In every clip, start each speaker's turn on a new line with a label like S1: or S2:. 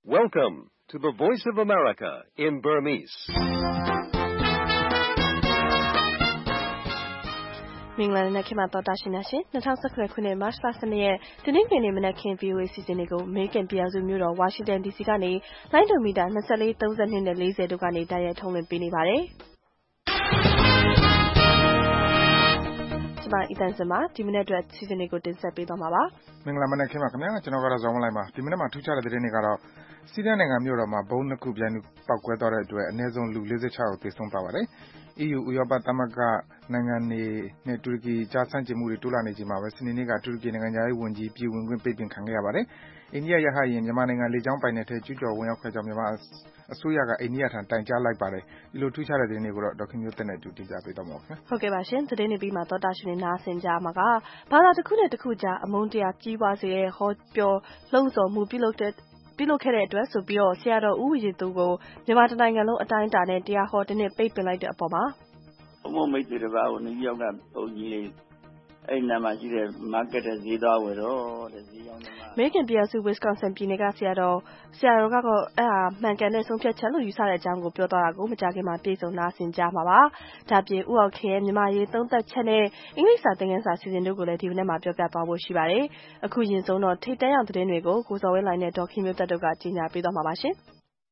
S1: Welcome to the Voice of America in Burmese.
S2: ။မင်္ဂလာနံနက်ခင်းပါသောတာရှင်များရှင်2019ခုနှစ်မတ်လ12ရက်ဒီနေ့နေ့မနက်ခင်း VOA စီစဉ်တွေကိုအမေရိကန်ပြည်ထောင်စုမြို့တော်ဝါရှင်တန် DC ကနေလိုင်းဒိုမီတာ24 32နဲ့40တို့ကနေတိုက်ရိုက်ထုတ်လွှင့်ပေးနေပါတယ်။ကျွန်မအီတန်စင်မှာဒီမနက်အတွက်စီစဉ်တွေကိုတင်ဆက်ပေးသွားမှာပါ
S3: ။မင်္ဂလာမနက်ခင်းပါခင်ဗျာကျွန်တော်ကတော့ဇော်မလိုက်ပါဒီမနက်မှာထူးခြားတဲ့သတင်းတွေကတော့စီးရီးယားနိုင်ငံမြို့တော်မှာဘုံနှစ်ခုပြန်ပေါက်ကွဲသွားတဲ့အတွက်အနည်းဆုံးလူ46ယောက်သေဆုံးသွားပါတယ်။ EU ဥရောပသမဂ္ဂနိုင်ငံတွေနဲ့တူရကီကြားဆန့်ကျင်မှုတွေတိုးလာနေချိန်မှာပဲစနေနေ့ကတူရကီနိုင်ငံသားရေးဝန်ကြီးပြည်ဝင်ခွင့်ပိတ်ပင်ခံခဲ့ရပါတယ်။အိန္ဒိယရဟတ်ယာဉ်မြန်မာနိုင်ငံလေကြောင်းပိုင်နယ်ထဲကျူးကျော်ဝင်ရောက်ခဲ့ကြောင်းမြန်မာအစိုးရကအိန္ဒိယထံတိုင်ကြားလိုက်ပါတယ်။ဒီလိုထူးခြားတဲ့သတင်းတွေကိုတော့ဒေါက်ခင်မျိုးသက်နဲ့အတူတင်ပြပေးသွားမှာပါခင်ဗျာ
S2: ။ဟုတ်ကဲ့ပါရှင်သတင်းတွေပြီးမှသောတာရှင်တွေနားဆင်ကြမှာကဘာသာတစ်ခုနဲ့တစ်ခုကြားအမုန်းတရားကြီးပွားစေတဲ့ဟောပြောလှုံ့ဆော်မှုပြုလုပ်ခဲ့တဲ့အတွက်ဆိုပြီးဆရာတော်ဦးဝီရသူကိုမြန်မာတနိုင်ငံလုံးအတိုင်းအတာနဲ့တရားဟောတဲ့နှစ်ပိတ်ပင်လိုက်တဲ့အပေါ်မှာ
S4: ဘုံမိတ်ဆွေတစ်ပါးကိုနယူးယောက်ကဘုန်းကြီးအဲ့နာမှာရှိတဲ့ market ဈေးသွားဝယ်တော့တဲ့ဈေးရောင်းသမား
S2: အမေရိကန်ပြည်ထောင်စု Wisconsin ပြည်နယ်ကဆရာတော်ကတော့အဲ့ဟာမှန်ကန်တဲ့ဆုံးဖြတ်ချက်လို့ယူဆတဲ့အကြောင်းကိုပြောသွားတာကိုမကြာခင်မှာပြည်စုံနာဆင်ကြမှာပါ။ဒါပြင်ဥအောင်ခင်ရဲ့မြန်မာရေးသုံးသက်ချက်နဲ့အင်္ဂလိပ်စာသင်ခန်းစာစီစဉ်တို့ကိုလည်းဒီမနေ့မှာပြောပြသွားဖို့ရှိပါတယ်။အခုရင်ဆုံးတော့ထိတ်တန့်ရောက်သတင်းတွေကိုကိုစော်ဝင်းလိုင်းနဲ့ဒေါ်ခင်မျိုးသက်တို့ကကြီးညာပေးသွားမှာပါရှင်။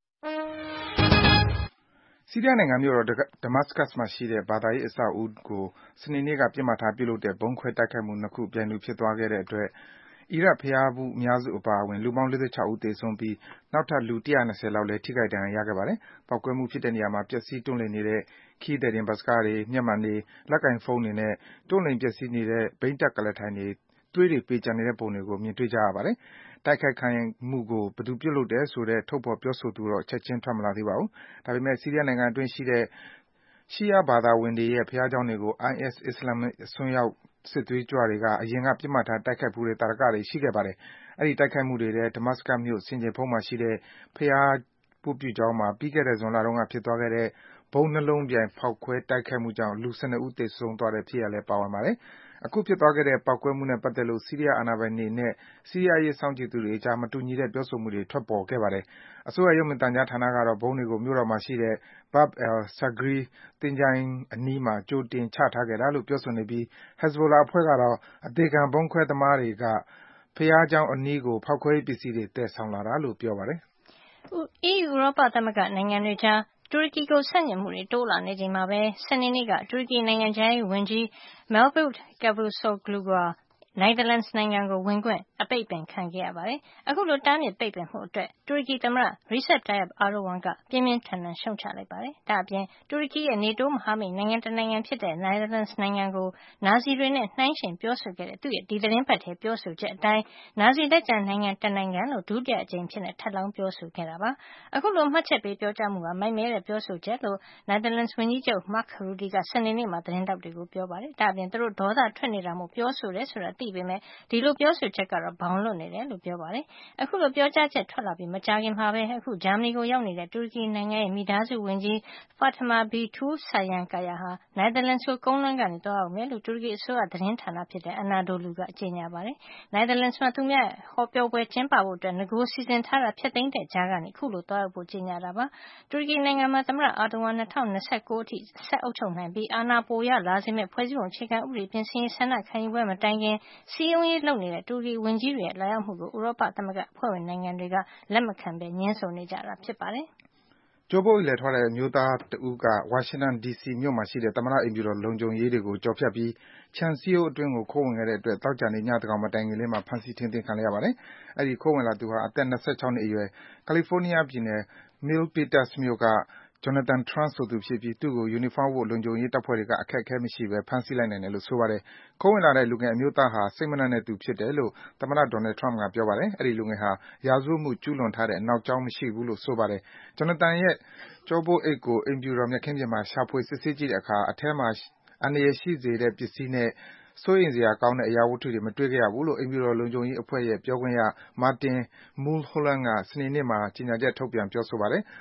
S3: ဆီးရီးယားနိုင်ငံမြို့တော်ဒမတ်စကတ်မှာရှိတဲ့ဘာသာရေးအဆောက်အဦကိုစနေနေ့ကပစ်မှတ်ထားပြုလုပ်တဲ့ဗုံးခွဲတိုက်ခိုက်မှုနှစ်ခုပြိုင်တူဖြစ်သွားခဲ့တဲ့အတွက်အီရတ်ဘုရားဖူးအများစုအပါအဝင်လူပေါင်း46ဦးသေဆုံးပြီးနောက်ထပ်လူ120လောက်လည်းထိခိုက်ဒဏ်ရာရခဲ့ပါတယ်။ပေါက်ကွဲမှုဖြစ်တဲ့နေရာမှာပျက်စီးတွန်းလှန်နေတဲ့ခရီးသည်တင်ဘတ်စ်ကားတွေ၊မျက်မှန်တွေ၊လက်ကိုင်ဖုန်းတွေနဲ့တွန်းလှန်ပျက်စီးနေတဲ့ဘီးတပ်ကုလားထိုင်တွေသွေးတွေပေကျံနေတဲ့ပုံတွေကိုမြင်တွေ့ကြရပါတယ်။တိုက်ခိုက်ခံရမှုကိုဘယ်သူပြုလုပ်တယ်ဆိုတဲ့ထုတ်ဖော်ပြောဆိုသူတော့ချက်ချင်းထွက်မလာသေးပါဘူး။ဒါပေမဲ့ဆီးရီးယားနိုင်ငံအတွင်းရှိတဲ့ရှီးယားဘာသာဝင်တွေရဲ့ဘုရားကျောင်းတွေကို IS အစ္စလာမ်အစွန်းရောက်စစ်သွေးကြွတွေကအရင်ကပစ်မှတ်ထားတိုက်ခိုက်ဖူးတဲ့သာဓကတွေရှိခဲ့ပါတယ်။အဲဒီတိုက်ခိုက်မှုတွေထဲဒမတ်စကတ်မြို့ဆင်ခြေဖုံးမှာရှိတဲ့ဘုရားဝတ်ပြုကျောင်းမှာပြီးခဲ့တဲ့ဇွန်လတုန်းကဖြစ်သွားခဲ့တဲ့ဗုံးနှလုံးပြိုင်ဖောက်ခွဲတိုက်ခိုက်မှုကြောင့်လူ12ဦးသေဆုံးသွားတဲ့ဖြစ်ရပ်လည်းပါဝင်ပါတယ်။အခုဖြစ်သွားခဲ့တဲ့ပေါက်ကွဲမှုနဲ့ပတ်သက်လို့ဆီးရီးယားအာဏာပိုင်တွေနဲ့ဆီးရီးယားအရေးစောင့်ကြည့်သူတွေအကြားမတူညီတဲ့ပြောဆိုမှုတွေထွက်ပေါ်ခဲ့ပါတယ်။အစိုးရရုပ်မြင်သံကြားဌာနကတော့ဗုံးတွေကိုမြို့တော်မှာရှိတဲ့ Bab al-Sagir သင်္ချိုင်းအနီးမှာကြိုတင်ချထားခဲ့တာလို့ပြောဆိုနေပြီး Hezbollah အဖွဲ့ကတော့အသေခံဗုံးခွဲသမားတွေကဘုရားကျောင်းအနီးကိုဖောက်ခွဲရေးပစ္စည်းတွေသယ်ဆောင်လာတာလို့ပြောပါတယ်
S5: ။ EU ဥရောပသမဂ္ဂနိုင်ငံတွေကြားတူရကီကိုဆန့်ကျင်မှုတွေတိုးလာနေချိန်မှာပဲစနေနေ့ကတူရကီနိုင်ငံခြားရေးဝန်ကြီး Mevlut Cavusoglu ကNetherlands နိုင်ငံကိုဝင်ခွင့်အပိတ်ပင်ခံခဲ့ရပါတယ်။အခုလိုတားမြစ်ပိတ်ပင်မှုအတွက်တူရကီသမ္မတ Recep Tayyip Erdogan ကပြင်းပြင်းထန်ထန်ရှုတ်ချလိုက်ပါတယ်။ဒါ့အပြင်တူရကီရဲ့ NATO မဟာမိတ်နိုင်ငံတနိုင်ငံဖြစ်တဲ့ Netherlands နိုင်ငံကိုနာဇီတွေနဲ့နှိုင်းယှဉ်ပြောဆိုခဲ့တဲ့သူ့ရဲ့ဒီသတင်းပတ်ထဲပြောဆိုချက်အတိုင်းနာဇီလက်ကျန်နိုင်ငံတနိုင်ငံလို့ဒုတိယအကြိမ်အဖြစ်ထပ်လောင်းပြောဆိုခဲ့တာပါ။အခုလိုမှတ်ချက်ပေးပြောကြားမှုဟာမိုက်မဲတဲ့ပြောဆိုချက်လို့ Netherlands ဝန်ကြီးချုပ် Mark Rutte ကစနေနေ့မှာသတင်းထောက်တွေကိုပြောပါတယ်။ဒါ့အပြင်သူတို့ဒေါသထွက်နေတာမို့ပြောဆိုတယ်ဆိုတာသိပေမဲ့ဒီလိုပြောဆိုချက်ကတော့ဘောင်လွတ်နေတယ်လို့ပြောပါတယ်။အခုလိုပြောကြားချက်ထွက်လာပြီးမကြာခင်မှာပဲအခုဂျာမနီကိုရောက်နေတဲ့တူရကီနိုင်ငံရဲ့မိသားစုဝန်ကြီး Fatema Bintou Sayankaya ဟာ Netherlands ကိုကုန်းလမ်းကနေသွားရောက်မယ်လို့တူရကီအစိုးရသတင်းဌာနဖြစ်တဲ့ Anadolu ကကြေညာပါတယ်။ Netherlands မှာသူမရဲ့ဟောပြောပွဲကျင်းပဖို့နဂိုစီစဉ်ထားတာဖျက်သိမ်းတဲ့ကြားကနေအခုလိုသွားရောက်ဖို့ကြေညာတာပါ။တူရကီနိုင်ငံမှာသမ္မတ Erdogan 2029အထိဆက်အုပ်ချုပ်နိုင်ပြီးအာဏာပိုရလာစေမယ့်ဖွဲ့စည်းပုံအခြေခံဥပဒေပြင်ဆင်ရေးဆန္ဒခံယူပွဲမတိုင်ခင်စည်းရုံးရေးလုပ်နေတဲ့တူရကီဝန်ကြီးတွေရဲ့လာရောက်မှုကိုဥရောပသမဂ္ဂအဖွဲ့ဝင်နိုင်ငံတွေကလက်မခံဘဲငြင်းဆိုနေကြတာဖြစ်ပါတယ်
S3: ။ကြိုးပုတ်လည်ထွက်တဲ့အမျိုးသားတဦးကဝါရှင်တန် DC မြို့မှာရှိတဲ့သမ္မတအိမ်ဖြူတော်လုံခြုံရေးတွေကိုကျော်ဖြတ်ပြီးခြံစည်းရိုးအတွင်းကိုခိုးဝင်ခဲ့တဲ့အတွက်သောကြာနေ့ညသန်းခေါင်မတိုင်ခင်လေးမှာဖမ်းဆီးထိန်းသိမ်းခံလိုက်ရပါတယ်။အဲဒီခိုးဝင်လာသူဟာအသက်26နှစ်အရွယ်ကယ်လီဖိုးနီးယားပြည်နယ် Milpitas မြို့ကJonathan Trump ဆိုသူဖြစ်ပြီးသူ့ကိုယူနီဖောင်းဝတ်လုံခြုံရေးတပ်ဖွဲ့တွေကအခက်အခဲမရှိဘဲဖမ်းဆီးလိုက်နိုင်တယ်လို့ဆိုပါတယ်။ခိုးဝင်လာတဲ့လူငယ်အမျိုးသားဟာစိတ်မနှံ့တဲ့သူဖြစ်တယ်လို့သမ္မတ Donald Trump ကပြောပါတယ်။အဲဒီလူငယ်ဟာရာဇဝတ်မှုကျူးလွန်ထားတဲ့နောက်ကြောင်းမရှိဘူးလို့ဆိုပါတယ်။ Jonathan ရဲ့ကျောပိုးအိတ်ကိုအိမ်ဖြူတော်မြက်ခင်းပြင်မှာရှာဖွေစစ်ဆေးကြည့်တဲ့အခါအထဲမှာအန္တရာယ်ရှိစေတဲ့ပစ္စည်းနဲ့စိုးရိမ်စရာကောင်းတဲ့အရာဝတ္ထုတွေမတွေ့ခဲ့ရဘူးလို့အိမ်ဖြူတော်လုံခြုံရေးအဖွဲ့ရဲ့ပြောခွင့်ရ Martin Mulholland ကစနေနေ့မှာကြေညာချက်ထုတ်ပြန်ပြောဆိုပါတယ်။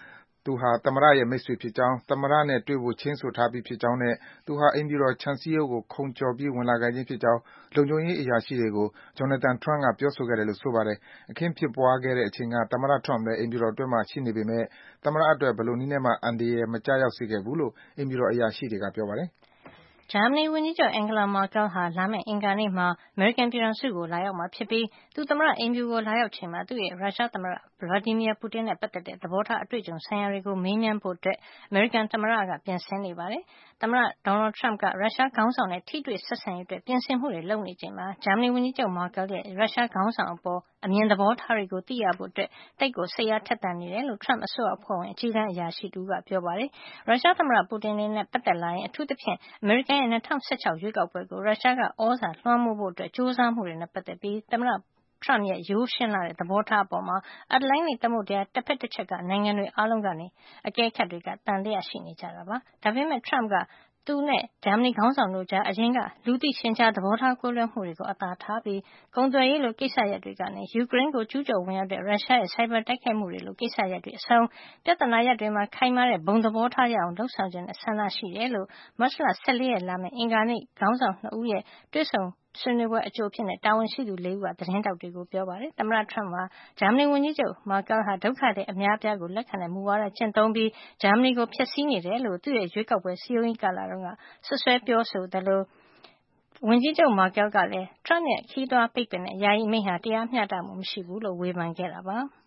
S3: သူဟာသမ္မတရဲ့မိတ်ဆွေဖြစ်ကြောင်း၊ သမ္မတနဲ့တွေ့ဖို့ချိန်းဆိုထားပြီးဖြစ်ကြောင်းနဲ့သူဟာအိမ်ဖြူတော်ခြံစည်းရိုးကိုခုန်ကျော်ပြီးဝင်လာခဲ့ခြင်းဖြစ်ကြောင်းလုံခြုံရေးအရာရှိတွေကို Jonathan Trump ကပြောဆိုခဲ့တယ်လို့ဆိုပါတယ်။အခင်းဖြစ်ပွားခဲ့တဲ့အချိန်ကသမ္မတ Trump လည်းအိမ်ဖြူတော်အတွင်းမှာရှိနေပေမယ့်သမ္မတအတွက်ဘယ်လိုနည်းနဲ့မှအန္တရာယ်မကျရောက်စေခဲ့ဘူးလို့အိမ်ဖြူတော်အရာရှိတွေကပြောပါတယ်။
S5: ဂျာမနီဝန်ကြီးချုပ် Angela Merkel ဟာလာမယ့်အင်္ဂါနေ့မှာအမေရိကန်ပြည်ထောင်စုကိုလာရောက်မှာဖြစ်ပြီးသူသမ္မတအိမ်ဖြူကိုလာရောက်ချိန်မှာသူ့ရဲ့ရုရှားသမ္မတ Vladimir Putin နဲ့ပတ်သက်တဲ့သဘောထားအတွေ့အကြုံဆိုင်ရာတွေကိုမေးမြန်းဖို့အမေရိကန်သမ္မတကပြင်ဆင်နေပါတယ်။သမ္မတ Donald Trump ကရုရှားခေါင်းဆောင်နဲ့ထိတွေ့ဆက်ဆံရေးအတွက်ပြင်ဆင်မှုတွေလုပ်နေချိန်မှာဂျာမနီဝန်ကြီးချုပ် Merkel ရဲ့ရုရှားခေါင်းဆောင်အပေါ်အမြင်သဘောထားတွေကိုသိရဖို့သိပ်ကိုစိတ်အားထက်သန်နေတယ်လို့ Trump အစိုးရအဖွဲ့ဝင်အကြီးတန်းအရာရှိတဦးကပြောပါတယ်။ရုရှားသမ္မတ Putin နဲ့ပတ်သက်လာရင်အထူးသဖြင့်အမေရိကန်ရဲ့2016ရွေးကောက်ပွဲကိုရုရှားကသြဇာလွှမ်းမိုးဖို့ကြိုးစားမှုတွေနဲ့ပတ်သက်ပြီးသမ္မတTrump ရဲ့ရိုးရှင်းလှတဲ့သဘောထားအပေါ်အတ္တလန္တိတ်သမုဒ္ဒရာတဖက်တချက်ကနိုင်ငံတွေအားလုံးကနေအကဲခတ်တွေကသံသယရှိနေကြတာပါ။ဒါပေမဲ့ Trump ကသူနဲ့ဂျာမနီခေါင်းဆောင်တို့ကြားအရင်ကလူသိရှင်ကြားသဘောထားကွဲလွဲမှုတွေကိုအသာထားပြီးကုန်သွယ်ရေးလိုကိစ္စရပ်တွေကနေယူကရိန်းကိုကျူးကျော်ဝင်ရောက်တဲ့ရုရှားရဲ့ဆိုင်ဘာတိုက်ခိုက်မှုတွေလိုကိစ္စရပ်တွေအဆုံးပြဿနာရပ်တွေမှာခိုင်မာတဲ့ဘုံသဘောထားရအောင်လုပ်ဆောင်ခြင်းနဲ့ဆန္ဒရှိတယ်လို့မတ်လ14ရက်လာမယ့်အင်္ဂါနေ့ခေါင်းဆောင်2ဦးရဲ့တွေ့ဆုံဆွေးနွေးပွဲအကြိုဖြစ်တာဝန်ရှိသူ4ဦးကသတင်းထောက်တွေကိုပြောပါတယ်။သမ္မတ Trump ဟာဂျာမနီဝန်ကြီးချုပ် Merkel ဟာဒုက္ခသည်အများအပြားကိုလက်ခံတဲ့မူဝါဒကျင့်သုံးပြီးဂျာမနီကိုဖျက်ဆီးနေတယ်လို့သူ့ရဲ့ရွေးကောက်ပွဲစည်းရုံးရေးကာလတုန်းကစွပ်စွဲပြောဆိုသလိုဝန်ကြီးချုပ် Merkel ကလည်း Trump ရဲ့ခရီးသွားပိတ်ပင်တဲ့ယာယီအမိန့်ဟာတရားမျှတမှုမရှိဘူးလို့ဝေဖန်ခဲ့တာပါ။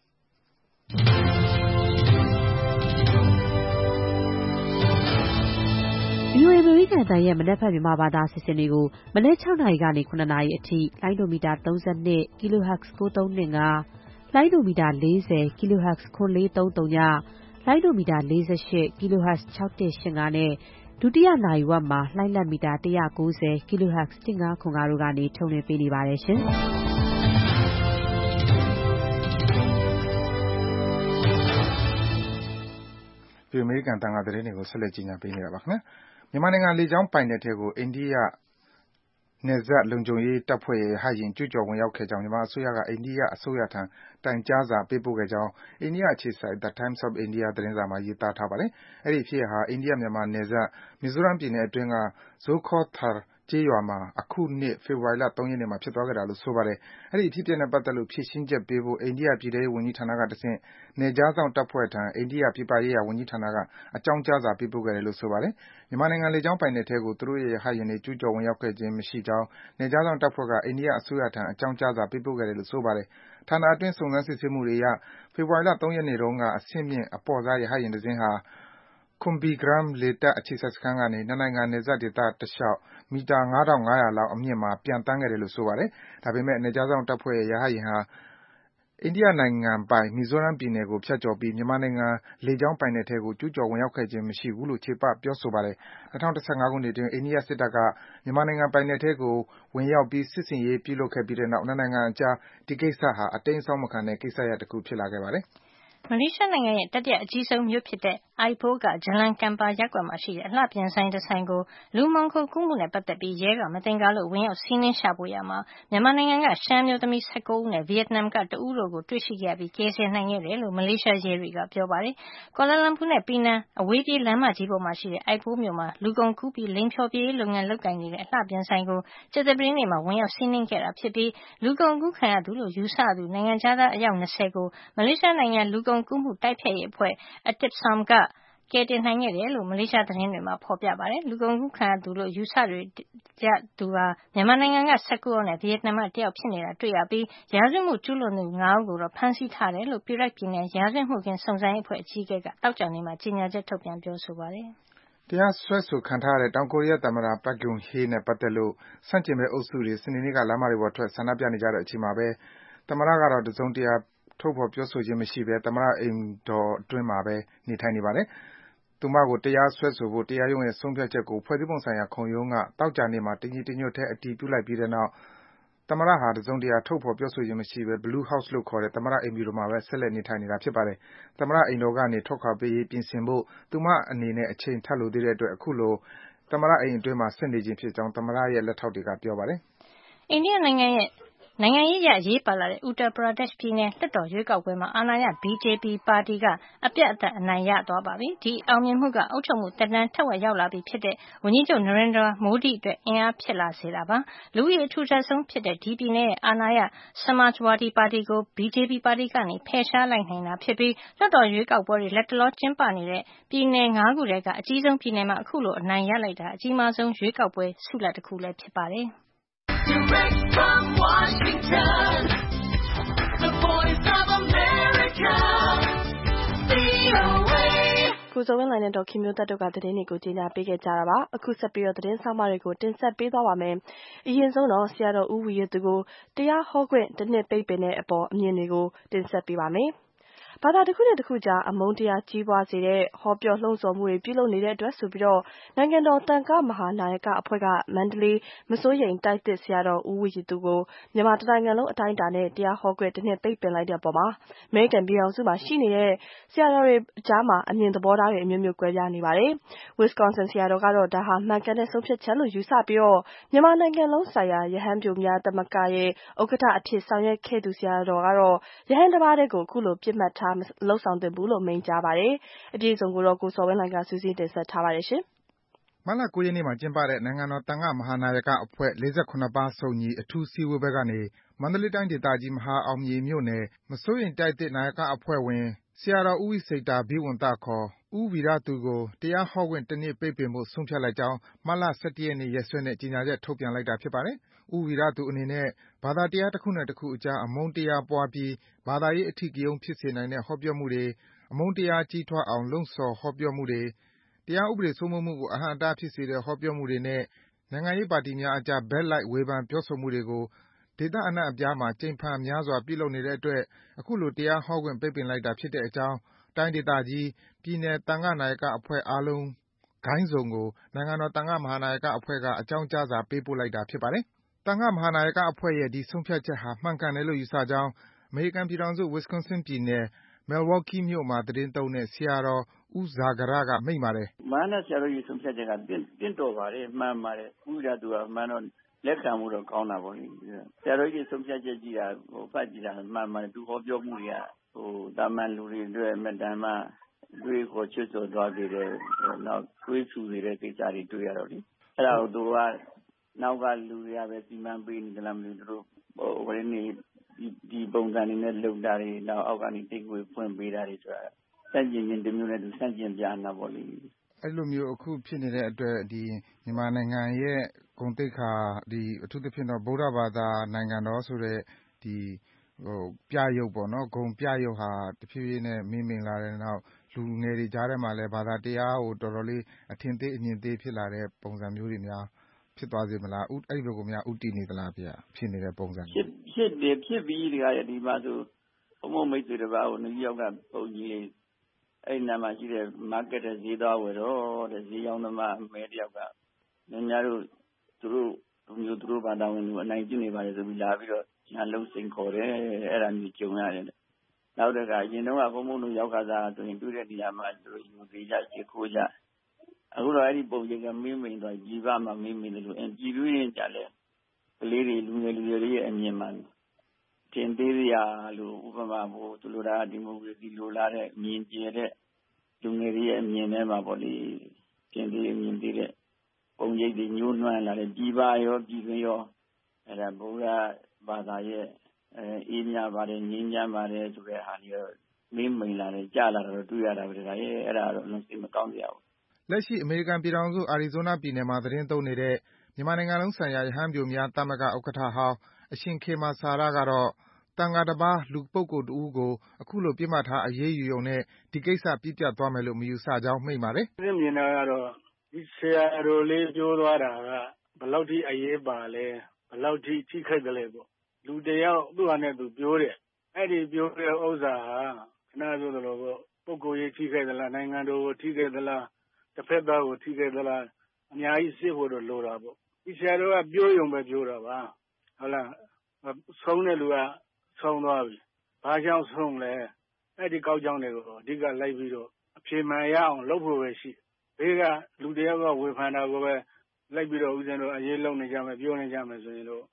S6: VOA အမေရိကန်အသံရဲ့မနက်ဖြန်မြန်မာဘာသာအစီအစဉ်တွေကိုမနက်6နာရီကနေ9နာရီအထိလိုင်းဒိုမီတာ32 kHz 9325လိုင်းဒိုမီတာ40 kHz 9430ညလိုင်းဒိုမီတာ48 kHz 6185နဲ့ဒုတိယနာရီဝက်မှာလိုင်းလတ်မီတာ190 kHz 1505တို့ကနေထုတ်လွှင့်ပေးနေပါတယ်ရှင်။
S3: ဒီအမေရိကန်တန်ခါသတင်းတွေကိုဆက်လက်ကြီးညာပေးနေတာပါခင်ဗျာမြန်မာနိုင်ငံလေကြောင်းပိုင်နက်ထဲကိုအိန္ဒိယနယ်စပ်လုံခြုံရေးတပ်ဖွဲ့ရဲ့ရဟတ်ယာဉ်ကျူးကျော်ဝင်ရောက်ခဲ့ကြောင်းမြန်မာအစိုးရကအိန္ဒိယအစိုးရထံတိုင်ကြားစာပေးပို့ခဲ့ကြောင်းအိန္ဒိယအခြေစိုက် The Times of India သတင်းစာမှာရေးသားထားပါတယ်။အဲဒီဖြစ်ရပ်ဟာအိန္ဒိယမြန်မာနယ်စပ်မီဇိုရမ်ပြည်နယ်အတွင်းက Zokhawthar ကျေးရွာမှာအခုနှစ်ဖေဖော်ဝါရီလ3ရက်နေ့မှာဖြစ်သွားခဲ့တာလို့ဆိုပါတယ်။အဲဒီအဖြစ်အပျက်နဲ့ပတ်သက်လို့ဖြေရှင်းချက်ပေးဖို့အိန္ဒိယပြည်ထဲရေးဝန်ကြီးဌာနကတဆင့်နယ်ခြားစောင့်တပ်ဖွဲ့ထံအိန္ဒိယပြည်ပရေးရာဝန်ကြီးဌာနကအကြောင်းကြားစာပေးပို့ခဲ့တယ်လို့ဆိုပါတယ်။မြန်မာနိုင်ငံလေကြောင်းပိုင်နက်ထဲကိုသူတို့ရဲ့ရဟတ်ယာဉ်တွေကျူးကျော်ဝင်ရောက်ခဲ့ခြင်းမရှိကြောင်းနယ်ခြားစောင့်တပ်ဖွဲ့ကအိန္ဒိယအစိုးရထံအကြောင်းကြားစာပေးပို့ခဲ့တယ်လို့ဆိုပါတယ်။ဌာနအတွင်းစုံစမ်းစစ်ဆေးမှုတွေအရဖေဖော်ဝါရီလ3ရက်နေ့တုန်းကအဆင့်မြင့်အပေါ့စားရဟတ်ယာဉ်တစ်စင်းဟာ Kumbigram လေတပ်အခြေစိုက်စခန်းကနေနှစ်နိုင်ငံနယ်စပ်ဒေသတလျှောက်မီတာ 5500 လောက်အမြင့်မှာပျံသန်းခဲ့တယ်လို့ဆိုပါတယ်။ဒါပေမဲ့နယ်ခြားစောင့်တပ်ဖွဲ့ရဲ့ရဟတ်ယာဉ်ဟာအိန္ဒိယနိုင်ငံပိုင်မီဇိုရမ်ပြည်နယ်ကိုဖြတ်ကျော်ပြီးမြန်မာနိုင်ငံလေကြောင်းပိုင်နက်ထဲကိုကျူးကျော်ဝင်ရောက်ခဲ့ခြင်းမရှိဘူးလို့ချေပပြောဆိုပါတယ်။2015ခုနှစ်အတွင်းအိန္ဒိယစစ်တပ်ကမြန်မာနိုင်ငံပိုင်နက်ထဲကိုဝင်ရောက်ပြီးစစ်ဆင်ရေးပြုလုပ်ခဲ့ပြီးတဲ့နောက်နှစ်နိုင်ငံအကြားဒီကိစ္စဟာအတိမ်းအစောင်းမခံတဲ့ကိစ္စရပ်တခုဖြစ်လာခဲ့ပါတယ်။
S5: မလေးရှားနိုင်ငံရဲ့တတိယအကြီးဆုံးမြို့ဖြစ်တဲ့ Ipoh က Jalan Kampar ရပ်ကွက်မှာရှိတဲ့အလှပြင်ဆိုင်တစ်ဆိုင်ကိုလူမှောင်ခိုကူးမှုနဲ့ပတ်သက်ပြီးရဲကမသင်္ကာလို့ဝင်ရောက်စီးနင်းရှာဖွေရာမှာမြန်မာနိုင်ငံကရှမ်းအမျိုးသမီး19ဦးနဲ့ဗီယက်နမ်က1ဦးတို့ကိုတွေ့ရှိခဲ့ပြီးကယ်ဆယ်နိုင်ခဲ့တယ်လို့မလေးရှားရဲတွေကပြောပါတယ်။ ကွာလာလမ်ပူနဲ့ပီနန်အဝေးပြေးလမ်းမကြီးပေါ်မှာရှိတဲ့ Ipoh မြို့မှာလူကုန်ကူးပြီးလိင်ဖျော်ဖြေရေးလုပ်ငန်းလုပ်ကိုင်နေတဲ့လှပြင်ဆိုင်ကိုကြာသပတေးနေ့မှာဝင်ရောက်စီးနင်းခဲ့တာဖြစ်ပြီးလူကုန်ကူးခံရသူလို့ယူဆရသူနိုင်ငံခြားသားအယောက်20ကိုမလေးရှားနိုင်ငံလူကုန်ကူးမှုတိုက်ဖျက်ရေးအဖွဲ့ ATIPSAM ကကယ်တင်နိုင်ခဲ့တယ်လို့မလေးရှားသတင်းတွေမှာဖော်ပြပါတယ်။လူကုန်ကူးခံရသူလို့ယူဆရသူဟာမြန်မာနိုင်ငံက19ယောက်နဲ့ဗီယက်နမ်က1ယောက်ဖြစ်နေတာတွေ့ရပြီးရာဇဝတ်မှုကျူးလွန်သူ5ဦးကိုတော့ဖမ်းဆီးထားတယ်လို့Perak ပြည်နယ်ရာဇဝတ်မှုခင်းစုံစမ်းရေးအဖွဲ့အကြီးအကဲကသောကြာနေ့မှာကြေညာချက်ထုတ်ပြန်ပြောဆိုပါတယ်
S3: ။တရားစွဲဆိုခံထားရတဲ့တောင်ကိုရီးယားသမ္မတ Park Geun-hye နဲ့ပတ်သက်လို့ဆန့်ကျင်ဘက်အုပ်စုတွေစနေနေ့ကလမ်းမတွေပေါ်ထွက်ဆန္ဒပြနေကြတဲ့အချိန်မှာပဲသမ္မတကတော့တစုံတရာထုတ်ဖော်ပြောဆိုခြင်းမရှိဘဲသမ္မတအိမ်တော်အတွင်းမှာပဲနေထိုင်နေပါတယ်။သူမကိုတရားစွဲဆိုဖို့တရားရုံးရဲ့ဆုံးဖြတ်ချက်ကိုဖွဲ့စည်းပုံဆိုင်ရာခုံရုံးကသောကြာနေ့မှာတညီတညွတ်တည်းအတည်ပြုလိုက်ပြီးတဲ့နောက်သမ္မတဟာတစုံတရာထုတ်ဖော်ပြောဆိုခြင်းမရှိဘဲ Blue House လို့ခေါ်တဲ့သမ္မတအိမ်ဖြူတော်မှာပဲဆက်လက်နေထိုင်နေတာဖြစ်ပါတယ်။သမ္မတအိမ်တော်ကနေထွက်ခွာပေးရေးပြင်ဆင်ဖို့သူမအနေနဲ့အချိန်ထပ်လိုသေးတဲ့အတွက်အခုလိုသမ္မတအိမ်အတွင်းမှာဆက်နေခြင်းဖြစ်ကြောင်းသမ္မတရဲ့လက်ထောက်တွေကပြောပါတယ်
S5: ။အိန္ဒိယနိုင်ငံရဲ့နိုင်ငံရေးအရအရေးပါလာတဲ့ Uttar Pradesh ပြည်နယ်လွှတ်တော်ရွေးကောက်ပွဲမှာအာဏာရ BJP ပါတီကအပြတ်အသတ်အနိုင်ရသွားပါပြီ။ ဒီအောင်မြင်မှုကအုပ်ချုပ်မှုသက်တမ်းထက်ဝက်ရောက်လာပြီဖြစ်တဲ့ဝန်ကြီးချုပ် Narendra Modi အတွက်အင်အားဖြစ်လာစေတာပါ။ လူဦးရေအထူထပ်ဆုံးဖြစ်တဲ့ဒီပြည်နယ်ရဲ့အာဏာရ Samajwadi ပါတီကို BJP ပါတီကနေဖယ်ရှားလိုက်နိုင်တာဖြစ်ပြီးလွှတ်တော်ရွေးကောက်ပွဲတွေလတ်တလောကျင်းပနေတဲ့ပြည်နယ် 5 ခုထဲကအကြီးဆုံးပြည်နယ်မှာအခုလိုအနိုင်ရလိုက်တာအကြီးမားဆုံးရွေးကောက်ပွဲဆုလဒ်တခုလည်းဖြစ်ပါတယ်။
S2: Direct from Washington, the voice of America, VOA. ကိုဇော်ဝင်းလှိုင်နဲ့ဒေါ်ခင်မျိုးသက်တို့ကသတင်းတွေကိုကြီးညာပေးခဲ့ကြတာပါ။အခုဆက်ပြီးတော့သတင်းဆောင်မတွေကိုတင်ဆက်ပေးသွားပါမယ်။အရင်ဆုံးတော့ဆရာတော်ဦးဝီရသူကိုတရားဟောခွင့်တစ်နှစ်ပိတ်ပင်တဲ့အပေါ်အမြင်တွေကိုတင်ဆက်ပေးပါမယ်။ဘာသာတစ်ခုနဲ့တစ်ခုကြားအမုန်းတရားကြီးပွားစေတဲ့ဟောပြောလှုံ့ဆော်မှုတွေပြုလုပ်နေတဲ့အတွက်ဆိုပြီးနိုင်ငံတော်သံဃမဟာနာယကအဖွဲ့ကမန္တလေးမစိုးရိမ်တိုက်သစ်ဆရာတော်ဦးဝီရသူကိုမြန်မာတနိုင်ငံလုံးအတိုင်းအတာနဲ့တရားဟောခွင့်တစ်နှစ်ပိတ်ပင်လိုက်တဲ့အပေါ်မှာအမေရိကန်ပြည်ထောင်စုမှာရှိနေတဲ့ဆရာတော်တွေကြားမှာအမြင်သဘောထားတွေအမျိုးမျိုးကွဲပြားနေပါတယ်။ Wisconsin ဆရာတော်ကတော့ဒါဟာမှန်ကန်တဲ့ဆုံးဖြတ်ချက်လို့ယူဆပြီးမြန်မာနိုင်ငံလုံးဆိုင်ရာရဟန်းပျိုများသမဂ္ဂရဲ့ဥက္ကဋ္ဌအဖြစ်ဆောင်ရွက်ခဲ့သူဆရာတော်ကတော့ရဟန်းတစ်ပါးတည်းကိုအခုလိုပြစ်မှတ်ထားမလုပ်ဆောင်သင့်ဘူးလို့မိန့်ကြားပါတယ်။အပြည့်အစုံကိုတော့ကိုစော်ဝင်းလှိုင်ကစူးစီးတင်ဆက်ထားပါတယ်ရှင်
S3: ။မတ်လ 9 ရက်နေ့မှာကျင်းပတဲ့နိုင်ငံတော်သံဃမဟာနာယကအဖွဲ့ 47 ပါးစုံညီအထူးစည်းဝေးပွဲကနေမန္တလေးတိုင်းဒေသကြီးမဟာအောင်မြေမြို့နယ်မစိုးရိမ်တိုက်သစ်နာယကအဖွဲ့ဝင်ဆရာတော်ဦးဝိစိတ္တ ဘိဝံသ ခေါ် ဦးဝီရသူကိုတရားဟောခွင့်တစ်နှစ်ပိတ်ပင်ဖို့ဆုံးဖြတ်လိုက်ကြောင်းမတ်လ 11 ရက်နေ့ရက်စွဲနဲ့ကြေညာချက်ထုတ်ပြန်လိုက်တာဖြစ်ပါတယ်။ဦးဝီရသူအနေနဲ့ဘာသာတရားတစ်ခုနဲ့တစ်ခုအကြားအမုန်းတရားပွားပြီးဘာသာရေးအဓိကရုဏ်းဖြစ်စေနိုင်တဲ့ဟောပြောမှုတွေ၊အမုန်းတရားကြီးထွားအောင်လှုံ့ဆော်ဟောပြောမှုတွေ၊တရားဥပဒေစိုးမိုးမှုကိုအဟန့်အတားဖြစ်စေတဲ့ဟောပြောမှုတွေနဲ့နိုင်ငံရေးပါတီများအကြားဘက်လိုက်ဝေဖန်ပြောဆိုမှုတွေကိုဒေသအနှံ့အပြားမှာကြိမ်ဖန်များစွာပြုလုပ်နေတဲ့အတွက်အခုလိုတရားဟောခွင့်ပိတ်ပင်လိုက်တာဖြစ်တဲ့အကြောင်းတိုင်းဒေသကြီး၊ပြည်နယ်သံဃနာယကအဖွဲ့အားလုံးဂိုဏ်းစုံကိုနိုင်ငံတော်သံဃမဟာနာယကအဖွဲ့ကအကြောင်းကြားစာပေးပို့လိုက်တာဖြစ်ပါတယ်။သံဃမဟာနာယကအဖွဲ့ရဲ့ဒီဆုံးဖြတ်ချက်ဟာမှန်ကန်တယ်လို့ယူဆကြောင်းအမေရိကန်ပြည်ထောင်စု Wisconsin ပြည်နယ်Milwaukee မြို့မှာသတင်းသုံးတဲ့ဆရာတော်ဦးဇာဂရကမိန့်ပါတယ်
S4: ။မဟာနာဆရာတော်ကြီးဆုံးဖြတ်ချက်ကတင့်တော်ပါတယ်မှန်ပါတယ်။ဦးဝီရသူကမှန်တော့လက်ခံမှုတော့ကောင်းတာပေါ့လေ။ဆရာတော်ကြီးဆုံးဖြတ်ချက်ကြီးတာဖတ်ကြည့်တာမှန်ပါတယ်။သူဟောပြောမှုတွေကတာမန်လူတွေအတွက်အမတန်မှတွေးခေါ်ချွတ်ချော်သွားစေတယ်။နောက်တွေးဆူစေတဲ့ကိစ္စတွေတွေ့ရတော့လေ။အဲ့ဒါကိုသူကနောက်ကလူတွေကပဲစီမံပေးနေကြလားမသိဘူးသူတို့ဒီပုံစံတွေနဲ့လှုပ်တာတွေနောက်အောက်ကနေတိတ်ကိုဖွင့်ပေးတာတွေဆိုတာစန့်ကျင်ခြင်းတစ်မျိုးနဲ့သူစန့်ကျင်ပြနေတာပေါ့လေ
S3: ။အဲ့လိုမျိုးအခုဖြစ်နေတဲ့အတွက်မြန်မာနိုင်ငံရဲ့ဂုဏ်သိက္ခာအထူးသဖြင့်တော့ဗုဒ္ဓဘာသာနိုင်ငံတော်ဆိုတဲ့ပြယုဂ်ပေါ့နော်ဂုဏ်ပြယုဂ်ဟာတဖြည်းဖြည်းနဲ့မှေးမှိန်လာတယ်နောက်လူငယ်တွေကြားထဲမှာလည်းဘာသာတရားကိုတော်တော်လေးအထင်သေးအမြင်သေးဖြစ်လာတဲ့ပုံစံမျိုးတွေများဖြစ်သွားစေမလားအဲ့ဒီဘက်ကိုများဦးတည်နေသလားဗျဖြစ်နေတဲ့ပုံစံ
S4: ဖြစ်ပြီးဒီမှာဆိုဘုံမိတ်ဆွေတစ်ပါးကိုနယူးယောက်ကပုံကြီးအဲ့နာမှာရှိတဲ့ market ဈေးသွားဝယ်တော့တဲ့ဈေးရောင်းသမားအမဲတယောက်ကများတို့သူတို့ဘာသာဝင်တွေအနိုင်ကျင့်နေပါလေဆိုပြီးလာပြီးတော့ညာလုံးစိန်ခေါ်တယ်အဲ့ဒါမျိုးကြုံရတယ်နောက်တခါအရင်တော့ဘုံတို့ရောက်ခါစားဆိုရင်တွေ့တဲ့နေရာမှာသူတို့ယူသေးကြရှစ်ခိုးကြအခုတော့အဲ့ဒီပုံရိပ်ကမင်းမိန်သွားကြီးပါမှမင်းမိန်တယ်လို့ပြည်တွင်းကြလဲကလေးတွေလူငယ်တွေရဲ့အမြင်မှန်တင်သေးရလို့ဥပမာသူလိုတာဒီမိုကရေစီလိုလားတဲ့မြင်ကျဲတဲ့လူငယ်တွေရဲ့အမြင်ထဲမှာပေါ့လေတင်သေးမြင်သေးတဲ့ပုံရိပ်တွေညှိုးနှွမ်းလာတဲ့ပြည်ပါရောပြည်တွင်းရောအဲ့ဒါဘုရားဘာသာရဲ့အေးမြပါတယ်ငြိမ်းချမ်းပါတယ်ဆိုတဲ့ဟာတွေမင်းမိန်လာတယ်ကြားလာတော့တွေ့ရတာပဲဒါရဲ့အဲ့ဒါတော့လုံးစိတ်မကောင်းကြဘူး
S3: လက်ရှိအမေရိကန်ပြည်ထောင်စုအာရီဇိုနာပြည်နယ်မှာသတင်းသုံးနေတဲ့မြန်မာနိုင်ငံလုံးဆိုင်ရာရဟန်းပျိုများသမဂ္ဂဥက္ကဋ္ဌဟောင်းအရှင်ခေမာစာရကတော့သံဃာတစ်ပါးလူပုဂ္ဂိုလ်တစ်ဦးကိုအခုလိုပြစ်မှတ်ထားအရေးယူရုံနဲ့ဒီကိစ္စပြီးပြတ်သွားမယ်လို့မယူဆကြောင်းမိန့်ပါတယ်
S7: ။မြင်တာကတော့ဒီဆရာတော်လေးပြောသွားတာကဘယ်လောက်ထိအရေးပါလဲဘယ်လောက်ထိထိခိုက်တယ်လဲပေါ့လူတယောက်သူ့ဟာနဲ့သူပြောတယ်အဲ့ဒီပြောတဲ့ဥစ္စာဟာခဏပြောသလိုပေါ့ပုဂ္ဂိုလ်ရေးထိခိုက်သလားနိုင်ငံတော်ကိုထိခိုက်သလားတစ်ဖက်သားကိုထိခိုက်သလားအများကြီးစစ်ဖို့တော့လိုတာပေါ့ဒီဆရာတော်ကပြောရုံပဲပြောတာပါဟုတ်လားဆုံးတဲ့လူကဆုံးသွားပြီဘာကြောင့်ဆုံးလဲအဲ့ဒီကောက်ကြောင်းတွေကိုအဓိကလိုက်ပြီးတော့အဖြေမှန်ရအောင်လုပ်ဖို့ပဲရှိဘေးကလူတယောက်ကဝေဖန်တာကိုပဲလိုက်ပြီးတော့ဦးဇင်းတို့အရေးလုံးနေကြမယ်ပြောနေကြမယ်ဆိုရင်တော့